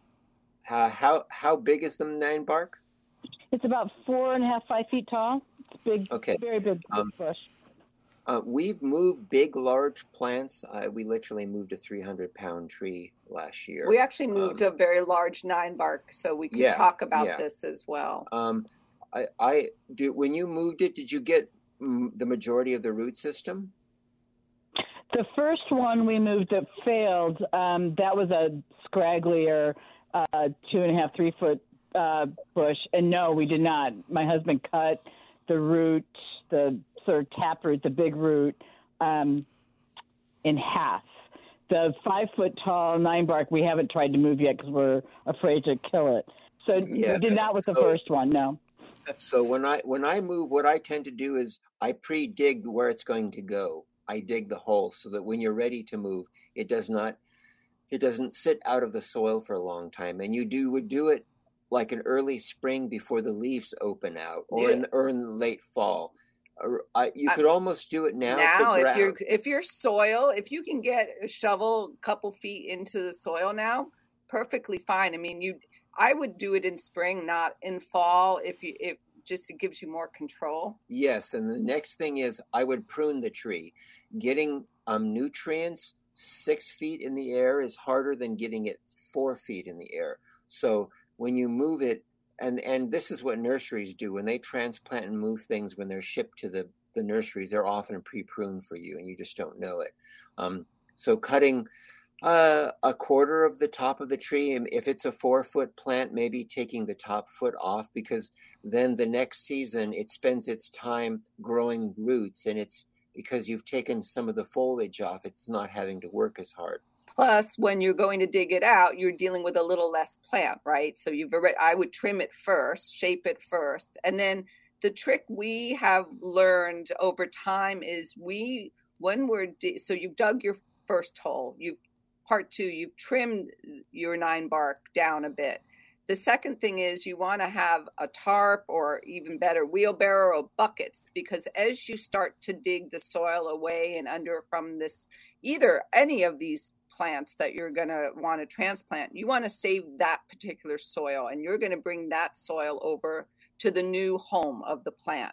S3: How big is the 9-bark?
S7: It's about 4.5, 5 feet tall. It's big, okay. Very big bush.
S3: We've moved big, large plants. We literally moved a 300-pound tree last year.
S2: We actually moved a very large 9-bark, so we could talk about this as well.
S3: When you moved it, did you get the majority of the root system?
S7: The first one we moved that failed, that was a scragglier 2.5, 3 foot bush. And no, we did not. My husband cut the root, the sort of taproot, the big root, in half. The 5 foot tall 9-bark we haven't tried to move yet because we're afraid to kill it. So we did not with the first one, no.
S3: So when I move, what I tend to do is I pre-dig where it's going to go. I dig the hole so that when you're ready to move, it doesn't sit out of the soil for a long time. And you would do it like an early spring before the leaves open out, or in the late fall. You could almost do it now.
S2: If your soil, if you can get a shovel a couple feet into the soil now, perfectly fine. I mean, I would do it in spring, not in fall, if it gives you more control.
S3: Yes, and the next thing is I would prune the tree. Getting nutrients 6 feet in the air is harder than getting it 4 feet in the air. So when you move it, and this is what nurseries do when they transplant and move things when they're shipped to the nurseries, they're often pre-pruned for you and you just don't know it. So cutting a quarter of the top of the tree, and if it's a 4-foot plant, maybe taking the top foot off, because then the next season it spends its time growing roots, and it's because you've taken some of the foliage off, it's not having to work as hard.
S2: Plus, when you're going to dig it out, you're dealing with a little less plant, right? So I would trim it first, shape it first. And then the trick we have learned over time is so you've dug your first hole, part 2, you've trimmed your 9 bark down a bit. The second thing is you want to have a tarp, or even better, wheelbarrow or buckets, because as you start to dig the soil away and under from either any of these plants that you're going to want to transplant, you want to save that particular soil, and you're going to bring that soil over to the new home of the plant.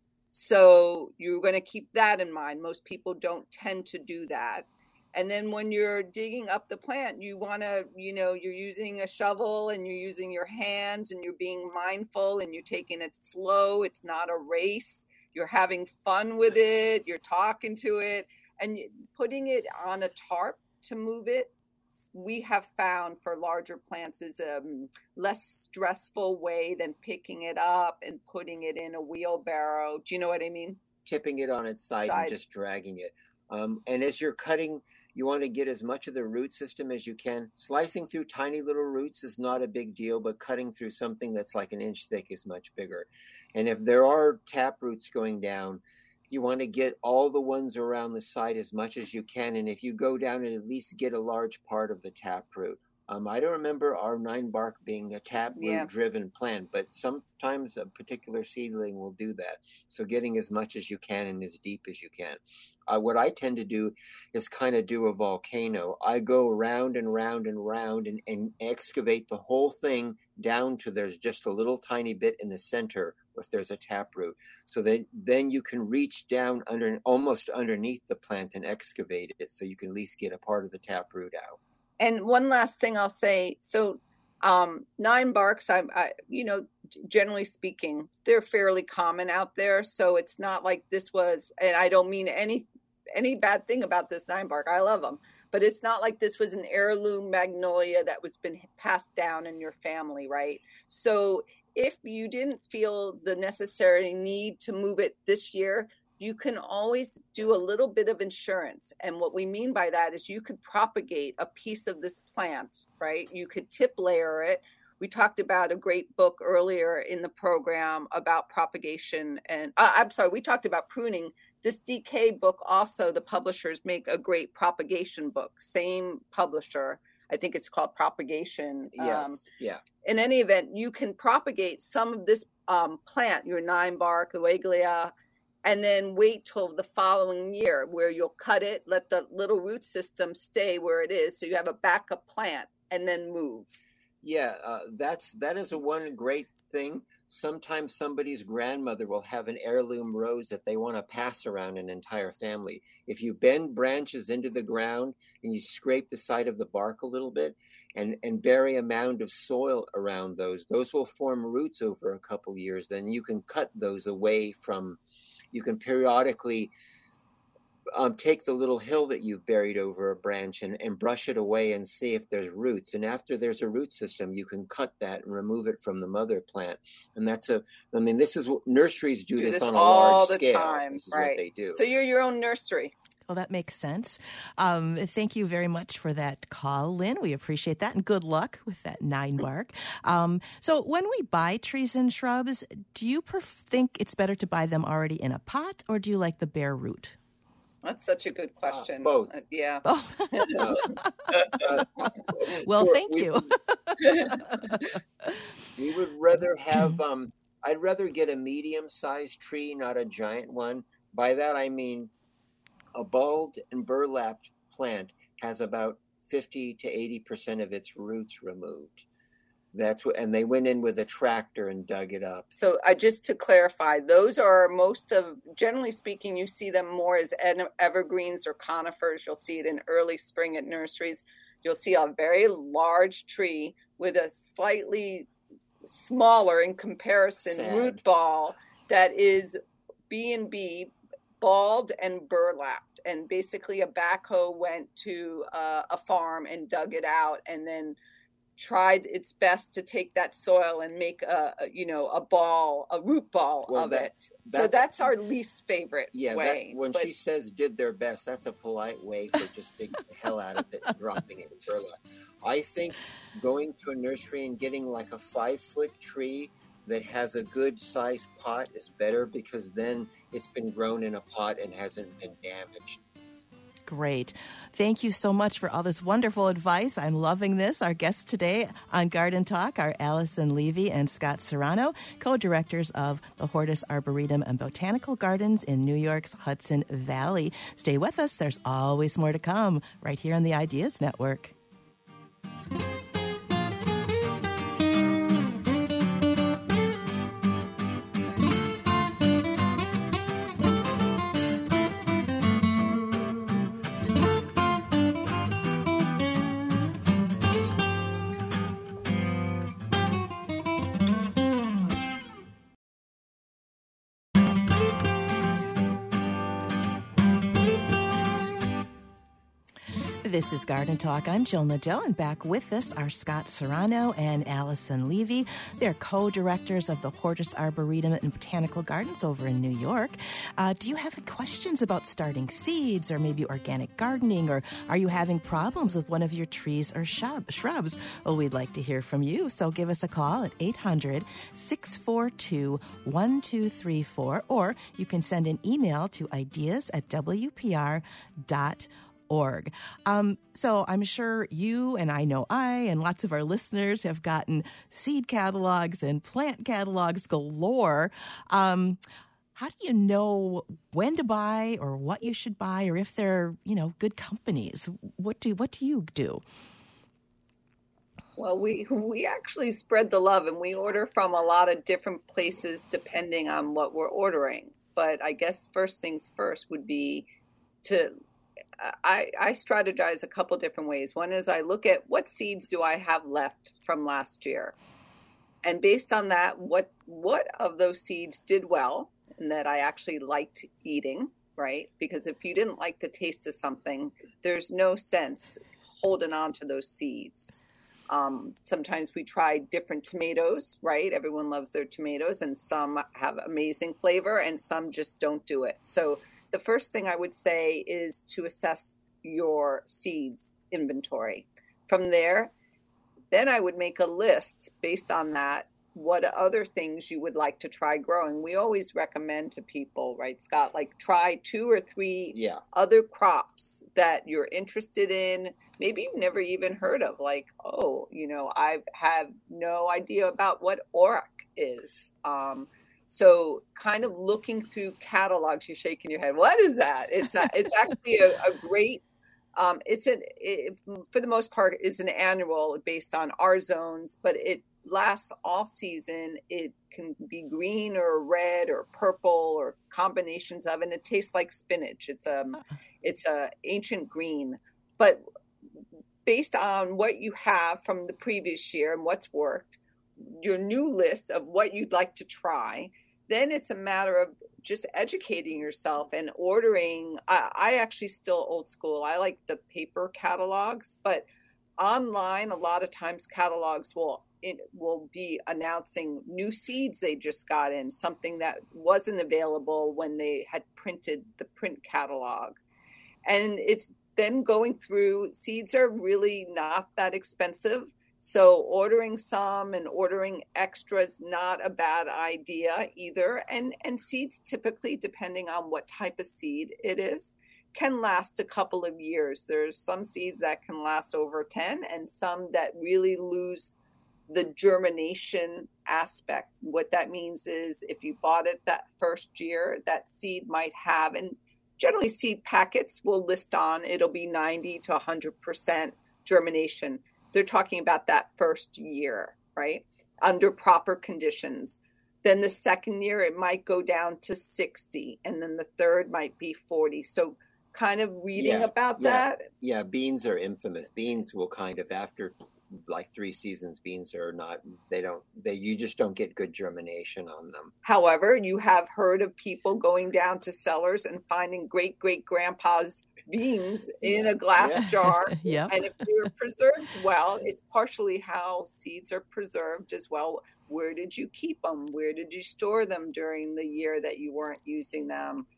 S2: So you're going to keep that in mind. Most people don't tend to do that. And then when you're digging up the plant, you want to, you're using a shovel and you're using your hands and you're being mindful and you're taking it slow. It's not a race. You're having fun with it. You're talking to it, and putting it on a tarp to move it, we have found for larger plants is a less stressful way than picking it up and putting it in a wheelbarrow. Do you know what I mean?
S3: Tipping it on its side and just dragging it. And as you're cutting, you want to get as much of the root system as you can. Slicing through tiny little roots is not a big deal, but cutting through something that's like an inch thick is much bigger. And if there are tap roots going down, you want to get all the ones around the side as much as you can. And if you go down and at least get a large part of the tap root. I don't remember our 9 bark being a tap root driven plant, but sometimes a particular seedling will do that. So getting as much as you can and as deep as you can. What I tend to do is kind of do a volcano. I go round and round and round and excavate the whole thing down to there's just a little tiny bit in the center if there's a taproot. So then you can reach down almost underneath the plant and excavate it, so you can at least get a part of the taproot out.
S2: And one last thing I'll say. So 9 barks, generally speaking, they're fairly common out there. So it's not like this was, and I don't mean any bad thing about this 9 bark. I love them. But it's not like this was an heirloom magnolia that was been passed down in your family, right? So if you didn't feel the necessary need to move it this year, you can always do a little bit of insurance. And what we mean by that is you could propagate a piece of this plant, right? You could tip layer it. We talked about a great book earlier in the program about propagation. And we talked about pruning. This DK book also, the publishers make a great propagation book. Same publisher. I think it's called Propagation.
S3: Yes. Yeah.
S2: In any event, you can propagate some of this plant, your 9 bark, the Weiglia, and then wait till the following year where you'll cut it, let the little root system stay where it is, so you have a backup plant, and then move.
S3: Yeah, that is one great thing. Sometimes somebody's grandmother will have an heirloom rose that they want to pass around an entire family. If you bend branches into the ground and you scrape the side of the bark a little bit and bury a mound of soil around those will form roots over a couple years. Then you can cut those away from. You can periodically take the little hill that you've buried over a branch and brush it away and see if there's roots. And after there's a root system, you can cut that and remove it from the mother plant. And this is what nurseries do this on a large scale.
S2: All the time,
S3: this is
S2: right?
S3: What they do.
S2: So you're your own nursery.
S1: Well, that makes sense. Thank you very much for that call, Lynn. We appreciate that. And good luck with that 9 bark. So when we buy trees and shrubs, do you think it's better to buy them already in a pot, or do you like the bare root?
S2: That's such a good question.
S3: Both.
S2: Yeah.
S1: Oh. Well, thank you.
S3: We would rather have, I'd rather get a medium-sized tree, not a giant one. By that, I mean, a balled and burlapped plant has about 50 to 80% of its roots removed. And they went in with a tractor and dug it up.
S2: So just to clarify, those are generally speaking, you see them more as evergreens or conifers. You'll see it in early spring at nurseries. you'll see a very large tree with a slightly smaller in comparison root ball that is B&B, balled and burlapped. And basically a backhoe went to a farm and dug it out and then tried its best to take that soil and make a root ball of it. So that's our least favorite way.
S3: When she says did their best, that's a polite way for just digging the hell out of it and dropping it in burlap. I think going to a nursery and getting like a 5-foot tree that has a good sized pot is better, because then it's been grown in a pot and hasn't been damaged.
S1: Great. Thank you so much for all this wonderful advice. I'm loving this. Our guests today on Garden Talk are Allison Levy and Scott Serrano, co-directors of the Hortus Arboretum and Botanical Gardens in New York's Hudson Valley. Stay with us. There's always more to come right here on the Ideas Network. This is Garden Talk. I'm Jill Nadeau, and back with us are Scott Serrano and Allison Levy. They're co-directors of the Hortus Arboretum and Botanical Gardens over in New York. Do you have questions about starting seeds or maybe organic gardening, or are you having problems with one of your trees or shrubs? Well, we'd like to hear from you, so give us a call at 800-642-1234, or you can send an email to ideas@wpr.org. So I'm sure you and I know and lots of our listeners have gotten seed catalogs and plant catalogs galore. How do you know when to buy or what you should buy, or if they're, good companies? What do you do?
S2: Well, we actually spread the love, and we order from a lot of different places depending on what we're ordering. But I guess first things first would be I strategize a couple different ways. One is I look at what seeds do I have left from last year. And based on that, what of those seeds did well and that I actually liked eating, right? Because if you didn't like the taste of something, there's no sense holding on to those seeds. Sometimes we try different tomatoes, right? Everyone loves their tomatoes, and some have amazing flavor and some just don't do it. So the first thing I would say is to assess your seeds inventory. From there, then I would make a list based on that, what other things you would like to try growing. We always recommend to people, right, Scott, like try 2 or 3 other crops that you're interested in, maybe you've never even heard of, like, I have no idea about what auroch is. So kind of looking through catalogs, you're shaking your head. What is that? It's actually a great, for the most part, is an annual based on our zones, but it lasts all season. It can be green or red or purple or combinations of, and it tastes like spinach. It's a ancient green, but based on what you have from the previous year and what's worked, your new list of what you'd like to try, then it's a matter of just educating yourself and ordering. I actually still old school. I like the paper catalogs, but online, a lot of times catalogs will be announcing new seeds they just got in, something that wasn't available when they had printed the print catalog. And it's then going through, seeds are really not that expensive. So ordering some and ordering extras, not a bad idea either. And seeds typically, depending on what type of seed it is, can last a couple of years. There's some seeds that can last over 10 and some that really lose the germination aspect. What that means is if you bought it that first year, that seed might have, and generally seed packets will list on, it'll be 90 to 100% germination. They're talking about that first year, right? Under proper conditions. Then the second year, it might go down to 60. And then the third might be 40. So kind of reading about that?
S3: Yeah, beans are infamous. Beans will kind of, after like 3 seasons, beans are not, you just don't get good germination on them.
S2: However, you have heard of people going down to cellars and finding great-great-grandpa's beans in a glass jar.
S1: Yep.
S2: And if they're preserved well, it's partially how seeds are preserved as well. Where did you keep them? Where did you store them during the year that you weren't using them?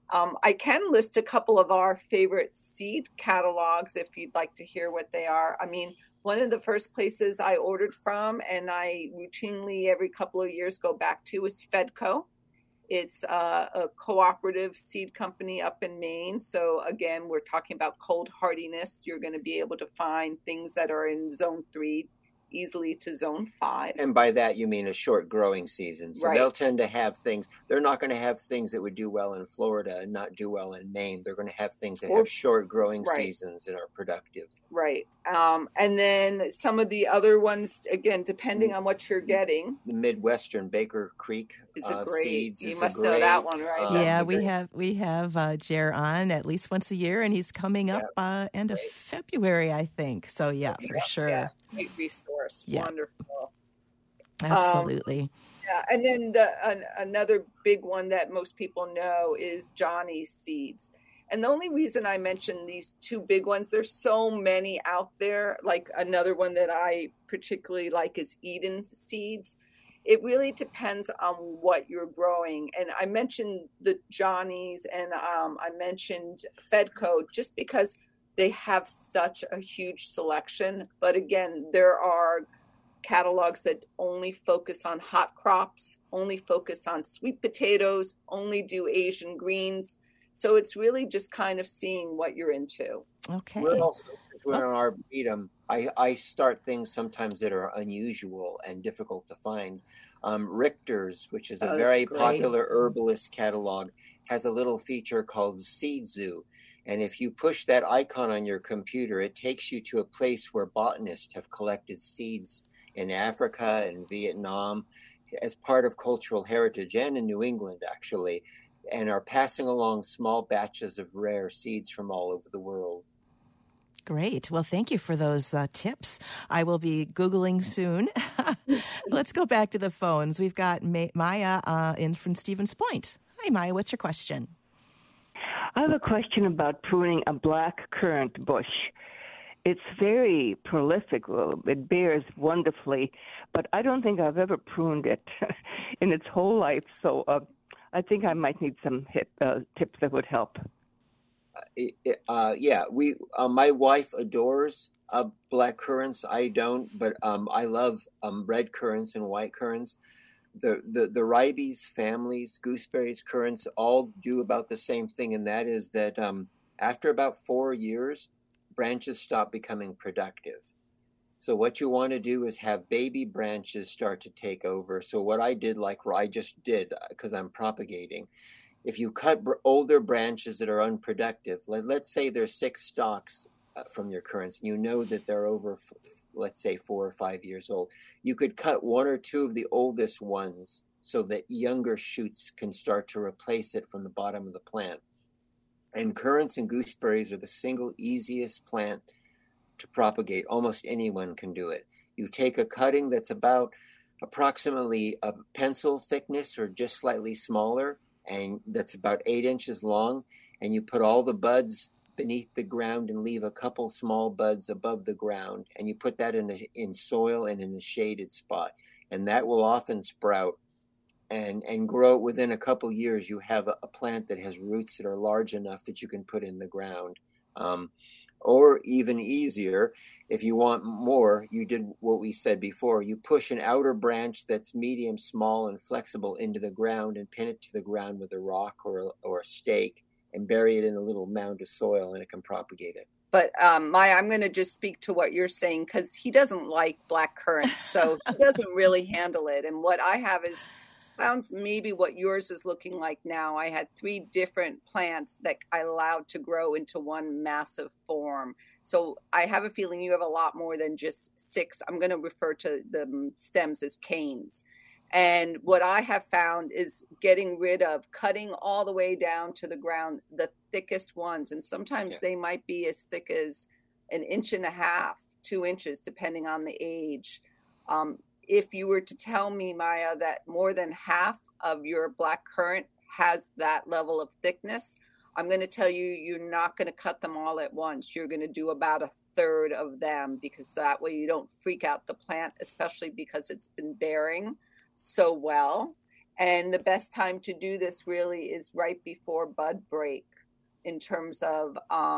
S2: I can list a couple of our favorite seed catalogs if you'd like to hear what they are. I mean, one of the first places I ordered from, and I routinely every couple of years go back to, is Fedco. It's a cooperative seed company up in Maine. So again, we're talking about cold hardiness. You're going to be able to find things that are in zone 3 easily to zone 5.
S3: And by that, you mean a short growing season. So they'll tend to have things, they're not going to have things that would do well in Florida and not do well in Maine. They're going to have things that have short growing seasons and are productive.
S2: Right. And then some of the other ones, again, depending on what you're getting.
S3: The Midwestern Baker Creek seeds.
S2: You must know that one, right?
S1: Yeah, we have Jer on at least once a year, and he's coming up end of February, I think. So for sure.
S2: Yeah, great resource.
S1: Yeah.
S2: Wonderful.
S1: Absolutely.
S2: And then another big one that most people know is Johnny's seeds. And the only reason I mention these 2 big ones, there's so many out there. Like another one that I particularly like is Eden seeds. It really depends on what you're growing. And I mentioned the Johnny's and I mentioned Fedco just because they have such a huge selection. But again, there are catalogs that only focus on hot crops, only focus on sweet potatoes, only do Asian greens. So it's really just kind of seeing what you're into.
S1: Okay.
S3: We're also, when on Arboretum, I start things sometimes that are unusual and difficult to find. Richter's, which is a very popular herbalist catalog, has a little feature called Seed Zoo. And if you push that icon on your computer, it takes you to a place where botanists have collected seeds in Africa and Vietnam as part of cultural heritage, and in New England, actually, and are passing along small batches of rare seeds from all over the world.
S1: Great. Well, thank you for those tips. I will be Googling soon. Let's go back to the phones. We've got Maya in from Stevens Point. Hi, Maya. What's your question?
S8: I have a question about pruning a black currant bush. It's very prolific. It bears wonderfully, but I don't think I've ever pruned it in its whole life. So I think I might need some tips that would help.
S3: My wife adores black currants. I don't, but I love red currants and white currants. The ribes families, gooseberries, currants, all do about the same thing, and that is that after about 4 years, branches stop becoming productive. So what you want to do is have baby branches start to take over. So what I did, I just did, because I'm propagating, if you cut older branches that are unproductive, let's say there's 6 stalks from your currants, and you know that they're over, let's say 4 or 5 years old, you could cut 1 or 2 of the oldest ones so that younger shoots can start to replace it from the bottom of the plant. And currants and gooseberries are the single easiest plant to propagate. Almost anyone can do it. You take a cutting that's about approximately a pencil thickness or just slightly smaller, and that's about 8 inches long, and you put all the buds beneath the ground and leave a couple small buds above the ground, and you put that in soil and in a shaded spot, and that will often sprout and grow. Within a couple years, you have a plant that has roots that are large enough that you can put in the ground. Or even easier, if you want more, you did what we said before. You push an outer branch that's medium, small, and flexible into the ground and pin it to the ground with a rock or a stake and bury it in a little mound of soil, and it can propagate it.
S2: But Maya, I'm going to just speak to what you're saying because he doesn't like black currants, so he doesn't really handle it. And what I have sounds maybe what yours is looking like now. I had 3 different plants that I allowed to grow into one massive form. So I have a feeling you have a lot more than just 6. I'm going to refer to the stems as canes. And what I have found is getting rid of, cutting all the way down to the ground, the thickest ones. And sometimes they might be as thick as 1.5 inches, 2 inches, depending on the age. If you were to tell me, Maya, that more than half of your black currant has that level of thickness, I'm going to tell you, you're not going to cut them all at once. You're going to do about 1/3 of them, because that way you don't freak out the plant, especially because it's been bearing so well. And the best time to do this really is right before bud break, in terms of,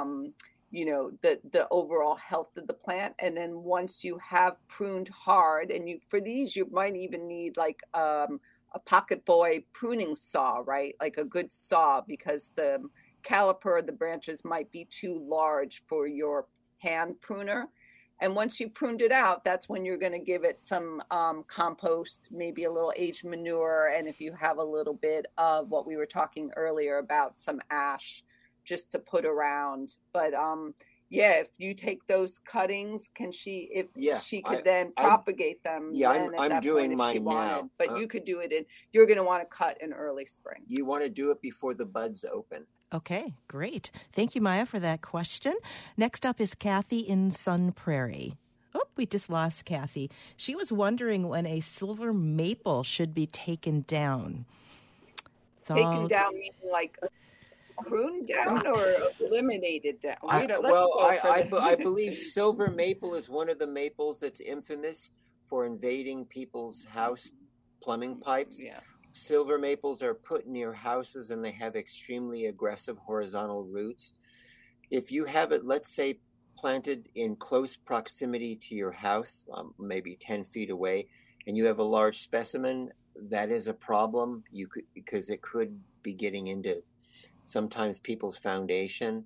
S2: the overall health of the plant. And then once you have pruned hard, and for these, you might even need like a pocket boy pruning saw, right? Like a good saw, because the caliper of the branches might be too large for your hand pruner. And once you pruned it out, that's when you're going to give it some compost, maybe a little aged manure. And if you have a little bit of what we were talking earlier about, some ash, just to put around. But if you take those cuttings, she could then propagate them.
S3: Yeah, I'm doing mine now.
S2: But you could do it you're going to want to cut in early spring.
S3: You want to do it before the buds open.
S1: Okay, great. Thank you, Maya, for that question. Next up is Kathy in Sun Prairie. Oh, we just lost Kathy. She was wondering when a silver maple should be taken down.
S2: Taken down meaning like pruned down or eliminated down?
S3: I believe silver maple is one of the maples that's infamous for invading people's house plumbing pipes.
S2: Yeah.
S3: Silver maples are put near houses, and they have extremely aggressive horizontal roots. If you have it, let's say, planted in close proximity to your house, maybe 10 feet away, and you have a large specimen, that is a problem. Because it could be getting into sometimes people's foundation.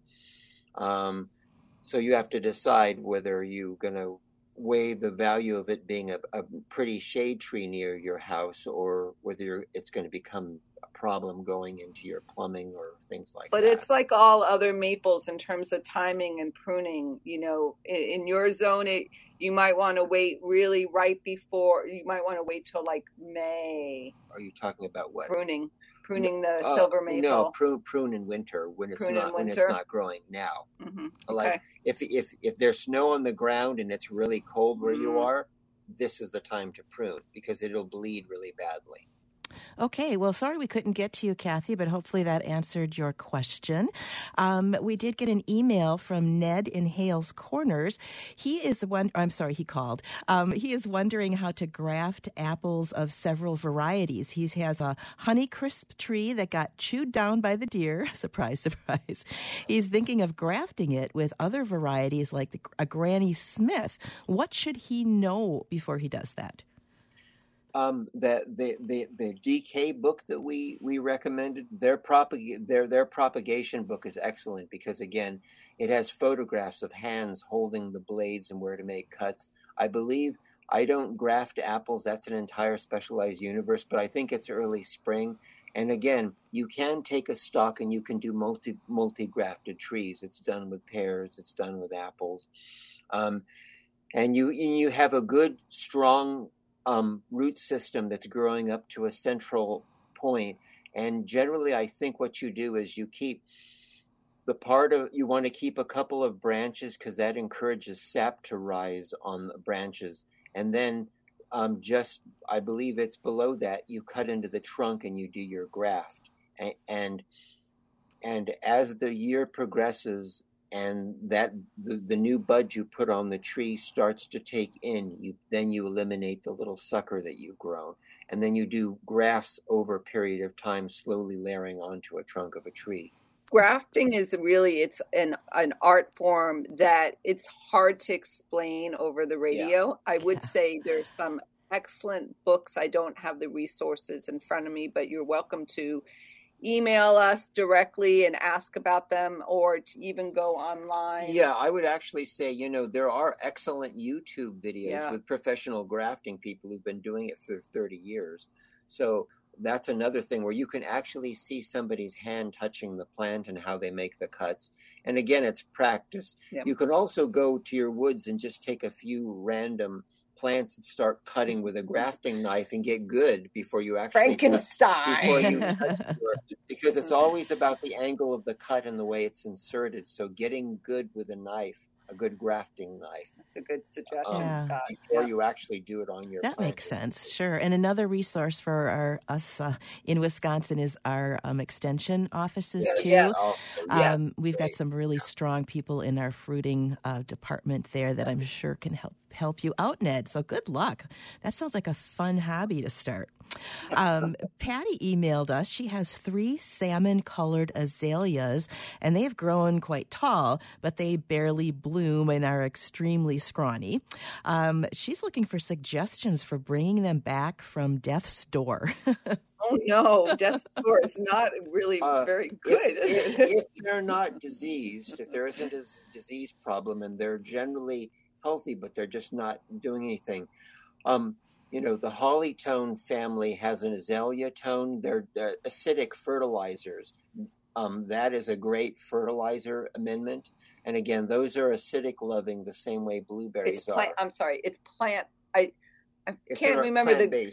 S3: So you have to decide whether you're going to weigh the value of it being a pretty shade tree near your house, or whether it's going to become a problem going into your plumbing or things like that.
S2: But it's like all other maples in terms of timing and pruning. In your zone, you might want to wait really right before. You might want to wait till like May.
S3: Are you talking about what?
S2: Pruning the silver maple.
S3: No, prune in winter when it's not growing now.
S2: Mm-hmm.
S3: Like if there's snow on the ground and it's really cold where you are, this is the time to prune, because it'll bleed really badly.
S1: Okay, well, sorry we couldn't get to you, Kathy, but hopefully that answered your question. We did get an email from Ned in Hales Corners. He called. He is wondering how to graft apples of several varieties. He has a Honeycrisp tree that got chewed down by the deer. Surprise, surprise. He's thinking of grafting it with other varieties like a Granny Smith. What should he know before he does that?
S3: The DK book that we recommended, their propagation book is excellent, because again, it has photographs of hands holding the blades and where to make cuts. I believe I don't graft apples. That's an entire specialized universe, but I think it's early spring. And again, you can take a stock and you can do multi-grafted trees. It's done with pears. It's done with apples. And you have a good, strong root system that's growing up to a central point. And generally, I think what you do is you keep you want to keep a couple of branches, because that encourages sap to rise on the branches. And then I believe it's below that, you cut into the trunk and you do your graft. And as the year progresses, and that the new bud you put on the tree starts to take in, then you eliminate the little sucker that you've grown, and then you do grafts over a period of time, slowly layering onto a trunk of a tree.
S2: Grafting is it's an art form that it's hard to explain over the radio. Yeah. I would say there's some excellent books. I don't have the resources in front of me, but you're welcome to email us directly and ask about them, or to even go online.
S3: Yeah, I would actually say, there are excellent YouTube videos with professional grafting people who've been doing it for 30 years. So that's another thing where you can actually see somebody's hand touching the plant and how they make the cuts. And again, it's practice. Yeah. You can also go to your woods and just take a few random plants and start cutting with a grafting knife and get good before you actually
S2: Frankenstein.
S3: before you touch because it's always about the angle of the cut and the way it's inserted. So getting good with a knife, a good grafting knife.
S2: That's a good suggestion, Scott.
S3: Before you actually do it on your
S1: That
S3: plant.
S1: makes sense, sure. And another resource for us in Wisconsin is our extension offices, too.
S2: Yes.
S1: We've got some really strong people in our fruiting department there that I'm sure can help you out, Ned. So good luck. That sounds like a fun hobby to start. Patty emailed us. She has 3 salmon-colored azaleas, and they've grown quite tall, but they barely bloom and are extremely scrawny. She's looking for suggestions for bringing them back from death's door.
S2: Oh, no. Death's door is not really very good.
S3: If they're not diseased, if there isn't a disease problem and they're generally healthy, but they're just not doing anything, the holly tone family has an azalea tone. They're acidic fertilizers. That is a great fertilizer amendment. And again, those are acidic loving the same way blueberries are.
S2: I'm sorry, it's plant. I can't remember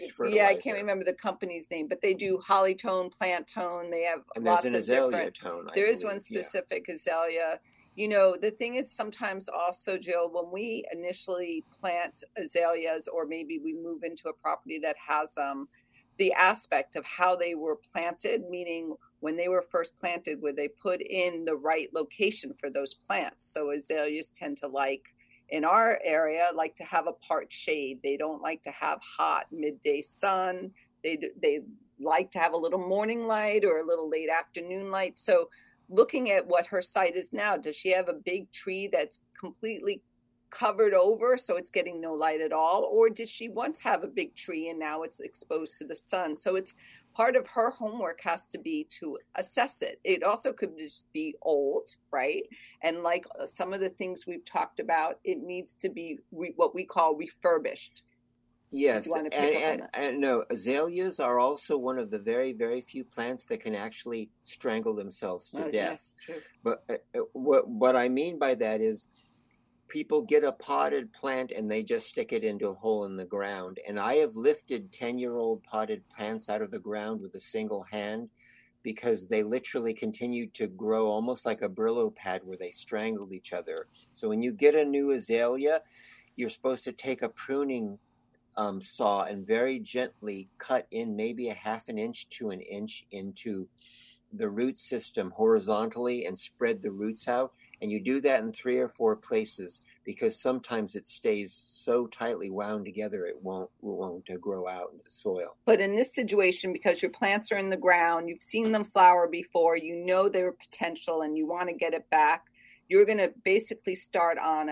S2: I can't remember the company's name, but they do holly tone, plant tone. They have lots of
S3: azalea
S2: different
S3: tone.
S2: There is one specific azalea. The thing is sometimes also, Jill, when we initially plant azaleas, or maybe we move into a property that has the aspect of how they were planted, meaning when they were first planted, were they put in the right location for those plants? So azaleas tend to in our area, like to have a part shade. They don't like to have hot midday sun. They like to have a little morning light or a little late afternoon light. So looking at what her site is now, does she have a big tree that's completely covered over so it's getting no light at all? Or did she once have a big tree and now it's exposed to the sun? So it's part of her homework has to be to assess it. It also could just be old, right? And like some of the things we've talked about, it needs to be what we call refurbished.
S3: Yes, and no, azaleas are also one of the very, very few plants that can actually strangle themselves to death.
S2: Yes, true.
S3: But what I mean by that is people get a potted plant and they just stick it into a hole in the ground. And I have lifted 10-year-old potted plants out of the ground with a single hand because they literally continued to grow almost like a Brillo pad where they strangled each other. So when you get a new azalea, you're supposed to take a pruning saw and very gently cut in maybe a half an inch to an inch into the root system horizontally and spread the roots out. And you do that in 3 or 4 places because sometimes it stays so tightly wound together it won't grow out into the soil.
S2: But in this situation, because your plants are in the ground, you've seen them flower before, you know their potential and you want to get it back, you're going to basically start on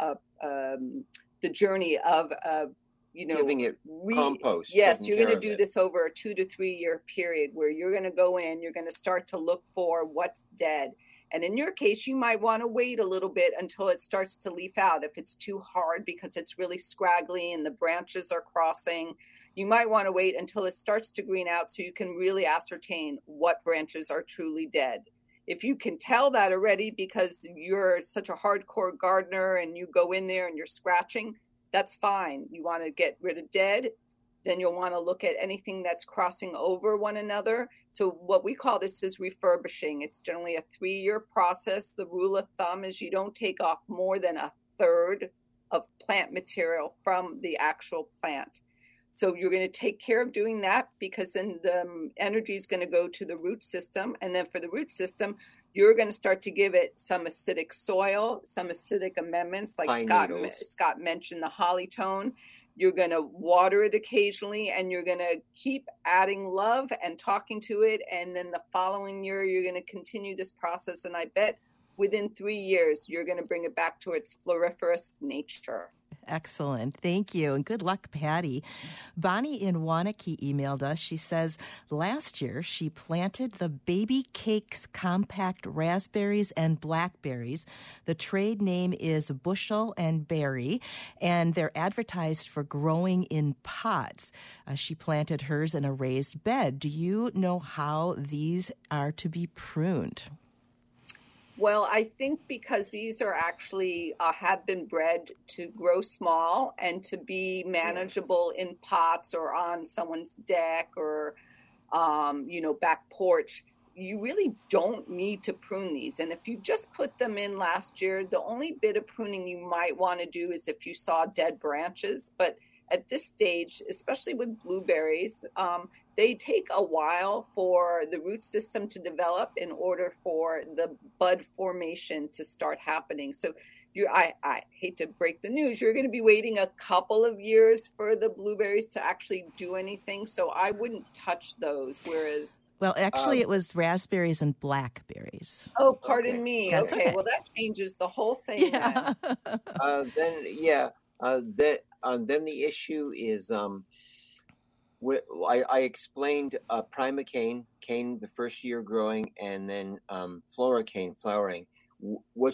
S2: the journey of
S3: giving it compost.
S2: Yes, you're going to do this over a 2 to 3 year period where you're going to go in, you're going to start to look for what's dead. And in your case, you might want to wait a little bit until it starts to leaf out. If it's too hard because it's really scraggly and the branches are crossing, you might want to wait until it starts to green out so you can really ascertain what branches are truly dead. If you can tell that already because you're such a hardcore gardener and you go in there and you're scratching, that's fine. You want to get rid of dead, then you'll want to look at anything that's crossing over one another. So what we call this is refurbishing. It's generally a 3-year process. The rule of thumb is you don't take off more than a third of plant material from the actual plant. So you're going to take care of doing that because then the energy is going to go to the root system. And then for the root system, you're going to start to give it some acidic soil, some acidic amendments like Scott mentioned, the holly tone. You're going to water it occasionally and you're going to keep adding love and talking to it. And then the following year, you're going to continue this process. And I bet within 3 years, you're going to bring it back to its floriferous nature.
S1: Excellent. Thank you. And good luck, Patty. Bonnie in Wanakee emailed us. She says, last year she planted the Baby Cakes compact raspberries and blackberries. The trade name is Bushel and Berry, and they're advertised for growing in pots. She planted hers in a raised bed. Do you know how these are to be pruned?
S2: Well, I think because these are actually have been bred to grow small and to be manageable in pots or on someone's deck or, back porch, you really don't need to prune these. And if you just put them in last year, the only bit of pruning you might want to do is if you saw dead branches. But at this stage, especially with blueberries, they take a while for the root system to develop in order for the bud formation to start happening. So I hate to break the news, you're going to be waiting a couple of years for the blueberries to actually do anything. So I wouldn't touch those, whereas...
S1: Well, actually, it was raspberries and blackberries.
S2: Oh, pardon me. Okay, well, that changes the whole thing.
S1: Yeah.
S3: Then the issue is, I explained primocane, cane the first year growing, and then floricane flowering. What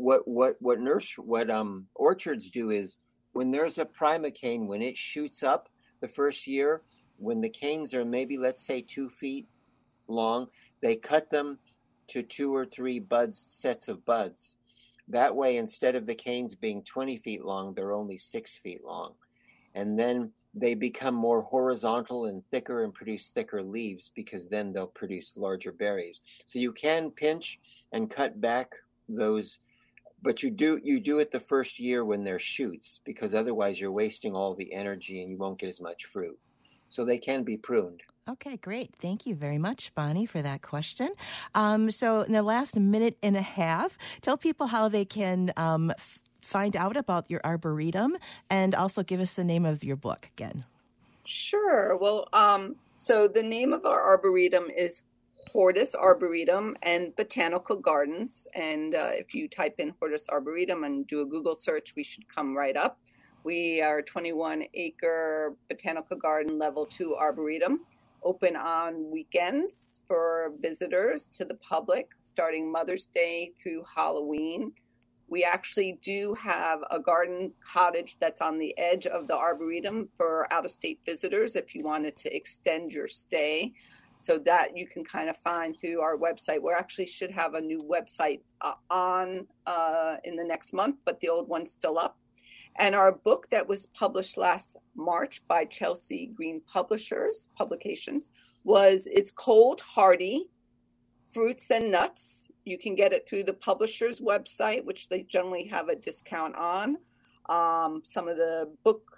S3: orchards do is when there's a primocane, when it shoots up the first year, when the canes are maybe, let's say, 2 feet long, they cut them to 2 or 3 sets of buds. That way, instead of the canes being 20 feet long, they're only 6 feet long. And then they become more horizontal and thicker and produce thicker leaves, because then they'll produce larger berries. So you can pinch and cut back those, but you do it the first year when they're shoots, because otherwise you're wasting all the energy and you won't get as much fruit. So they can be pruned.
S1: Okay, great. Thank you very much, Bonnie, for that question. So in the last minute and a half, tell people how they can find out about your Arboretum, and also give us the name of your book again.
S2: Sure. Well, so the name of our Arboretum is Hortus Arboretum and Botanical Gardens. And if you type in Hortus Arboretum and do a Google search, we should come right up. We are a 21-acre botanical garden level 2 arboretum, open on weekends for visitors to the public, starting Mother's Day through Halloween. We actually do have a garden cottage that's on the edge of the Arboretum for out-of-state visitors if you wanted to extend your stay. So that you can kind of find through our website. We actually should have a new website in the next month, but the old one's still up. And our book that was published last March by Chelsea Green Publications, it's Cold Hardy Fruits and Nuts. You can get it through the publisher's website, which they generally have a discount on. Some of the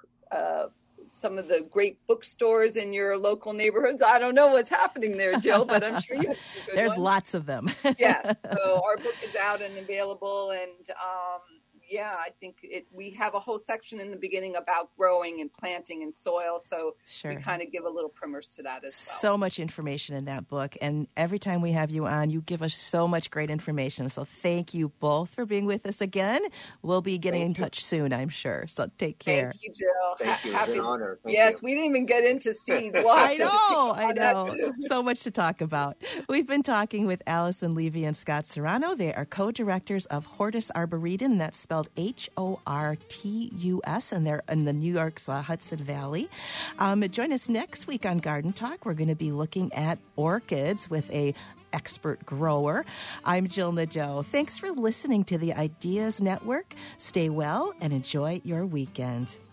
S2: great bookstores in your local neighborhoods. I don't know what's happening there, Jill, but I'm sure you have some good
S1: There's
S2: ones.
S1: Lots of them.
S2: Yeah. So our book is out and available, and I think we have a whole section in the beginning about growing and planting and soil. So
S1: Sure.
S2: we kind of give a little primers to that as well.
S1: So much information in that book. And every time we have you on, you give us so much great information. So thank you both for being with us again. We'll be getting in touch soon, I'm sure. So take care.
S2: Thank you, Jill.
S3: Thank you. It's an honor. Thank
S2: Yes,
S3: you.
S2: we didn't even get into seeds.
S1: I know. So much to talk about. We've been talking with Allison Levy and Scott Serrano. They are co-directors of Hortus Arboretum, and that's spelled Hortus, and they're in the New York's Hudson Valley. Join us next week on Garden Talk. We're going to be looking at orchids with a expert grower. I'm Jill Nadeau. Thanks for listening to the Ideas Network. Stay well and enjoy your weekend.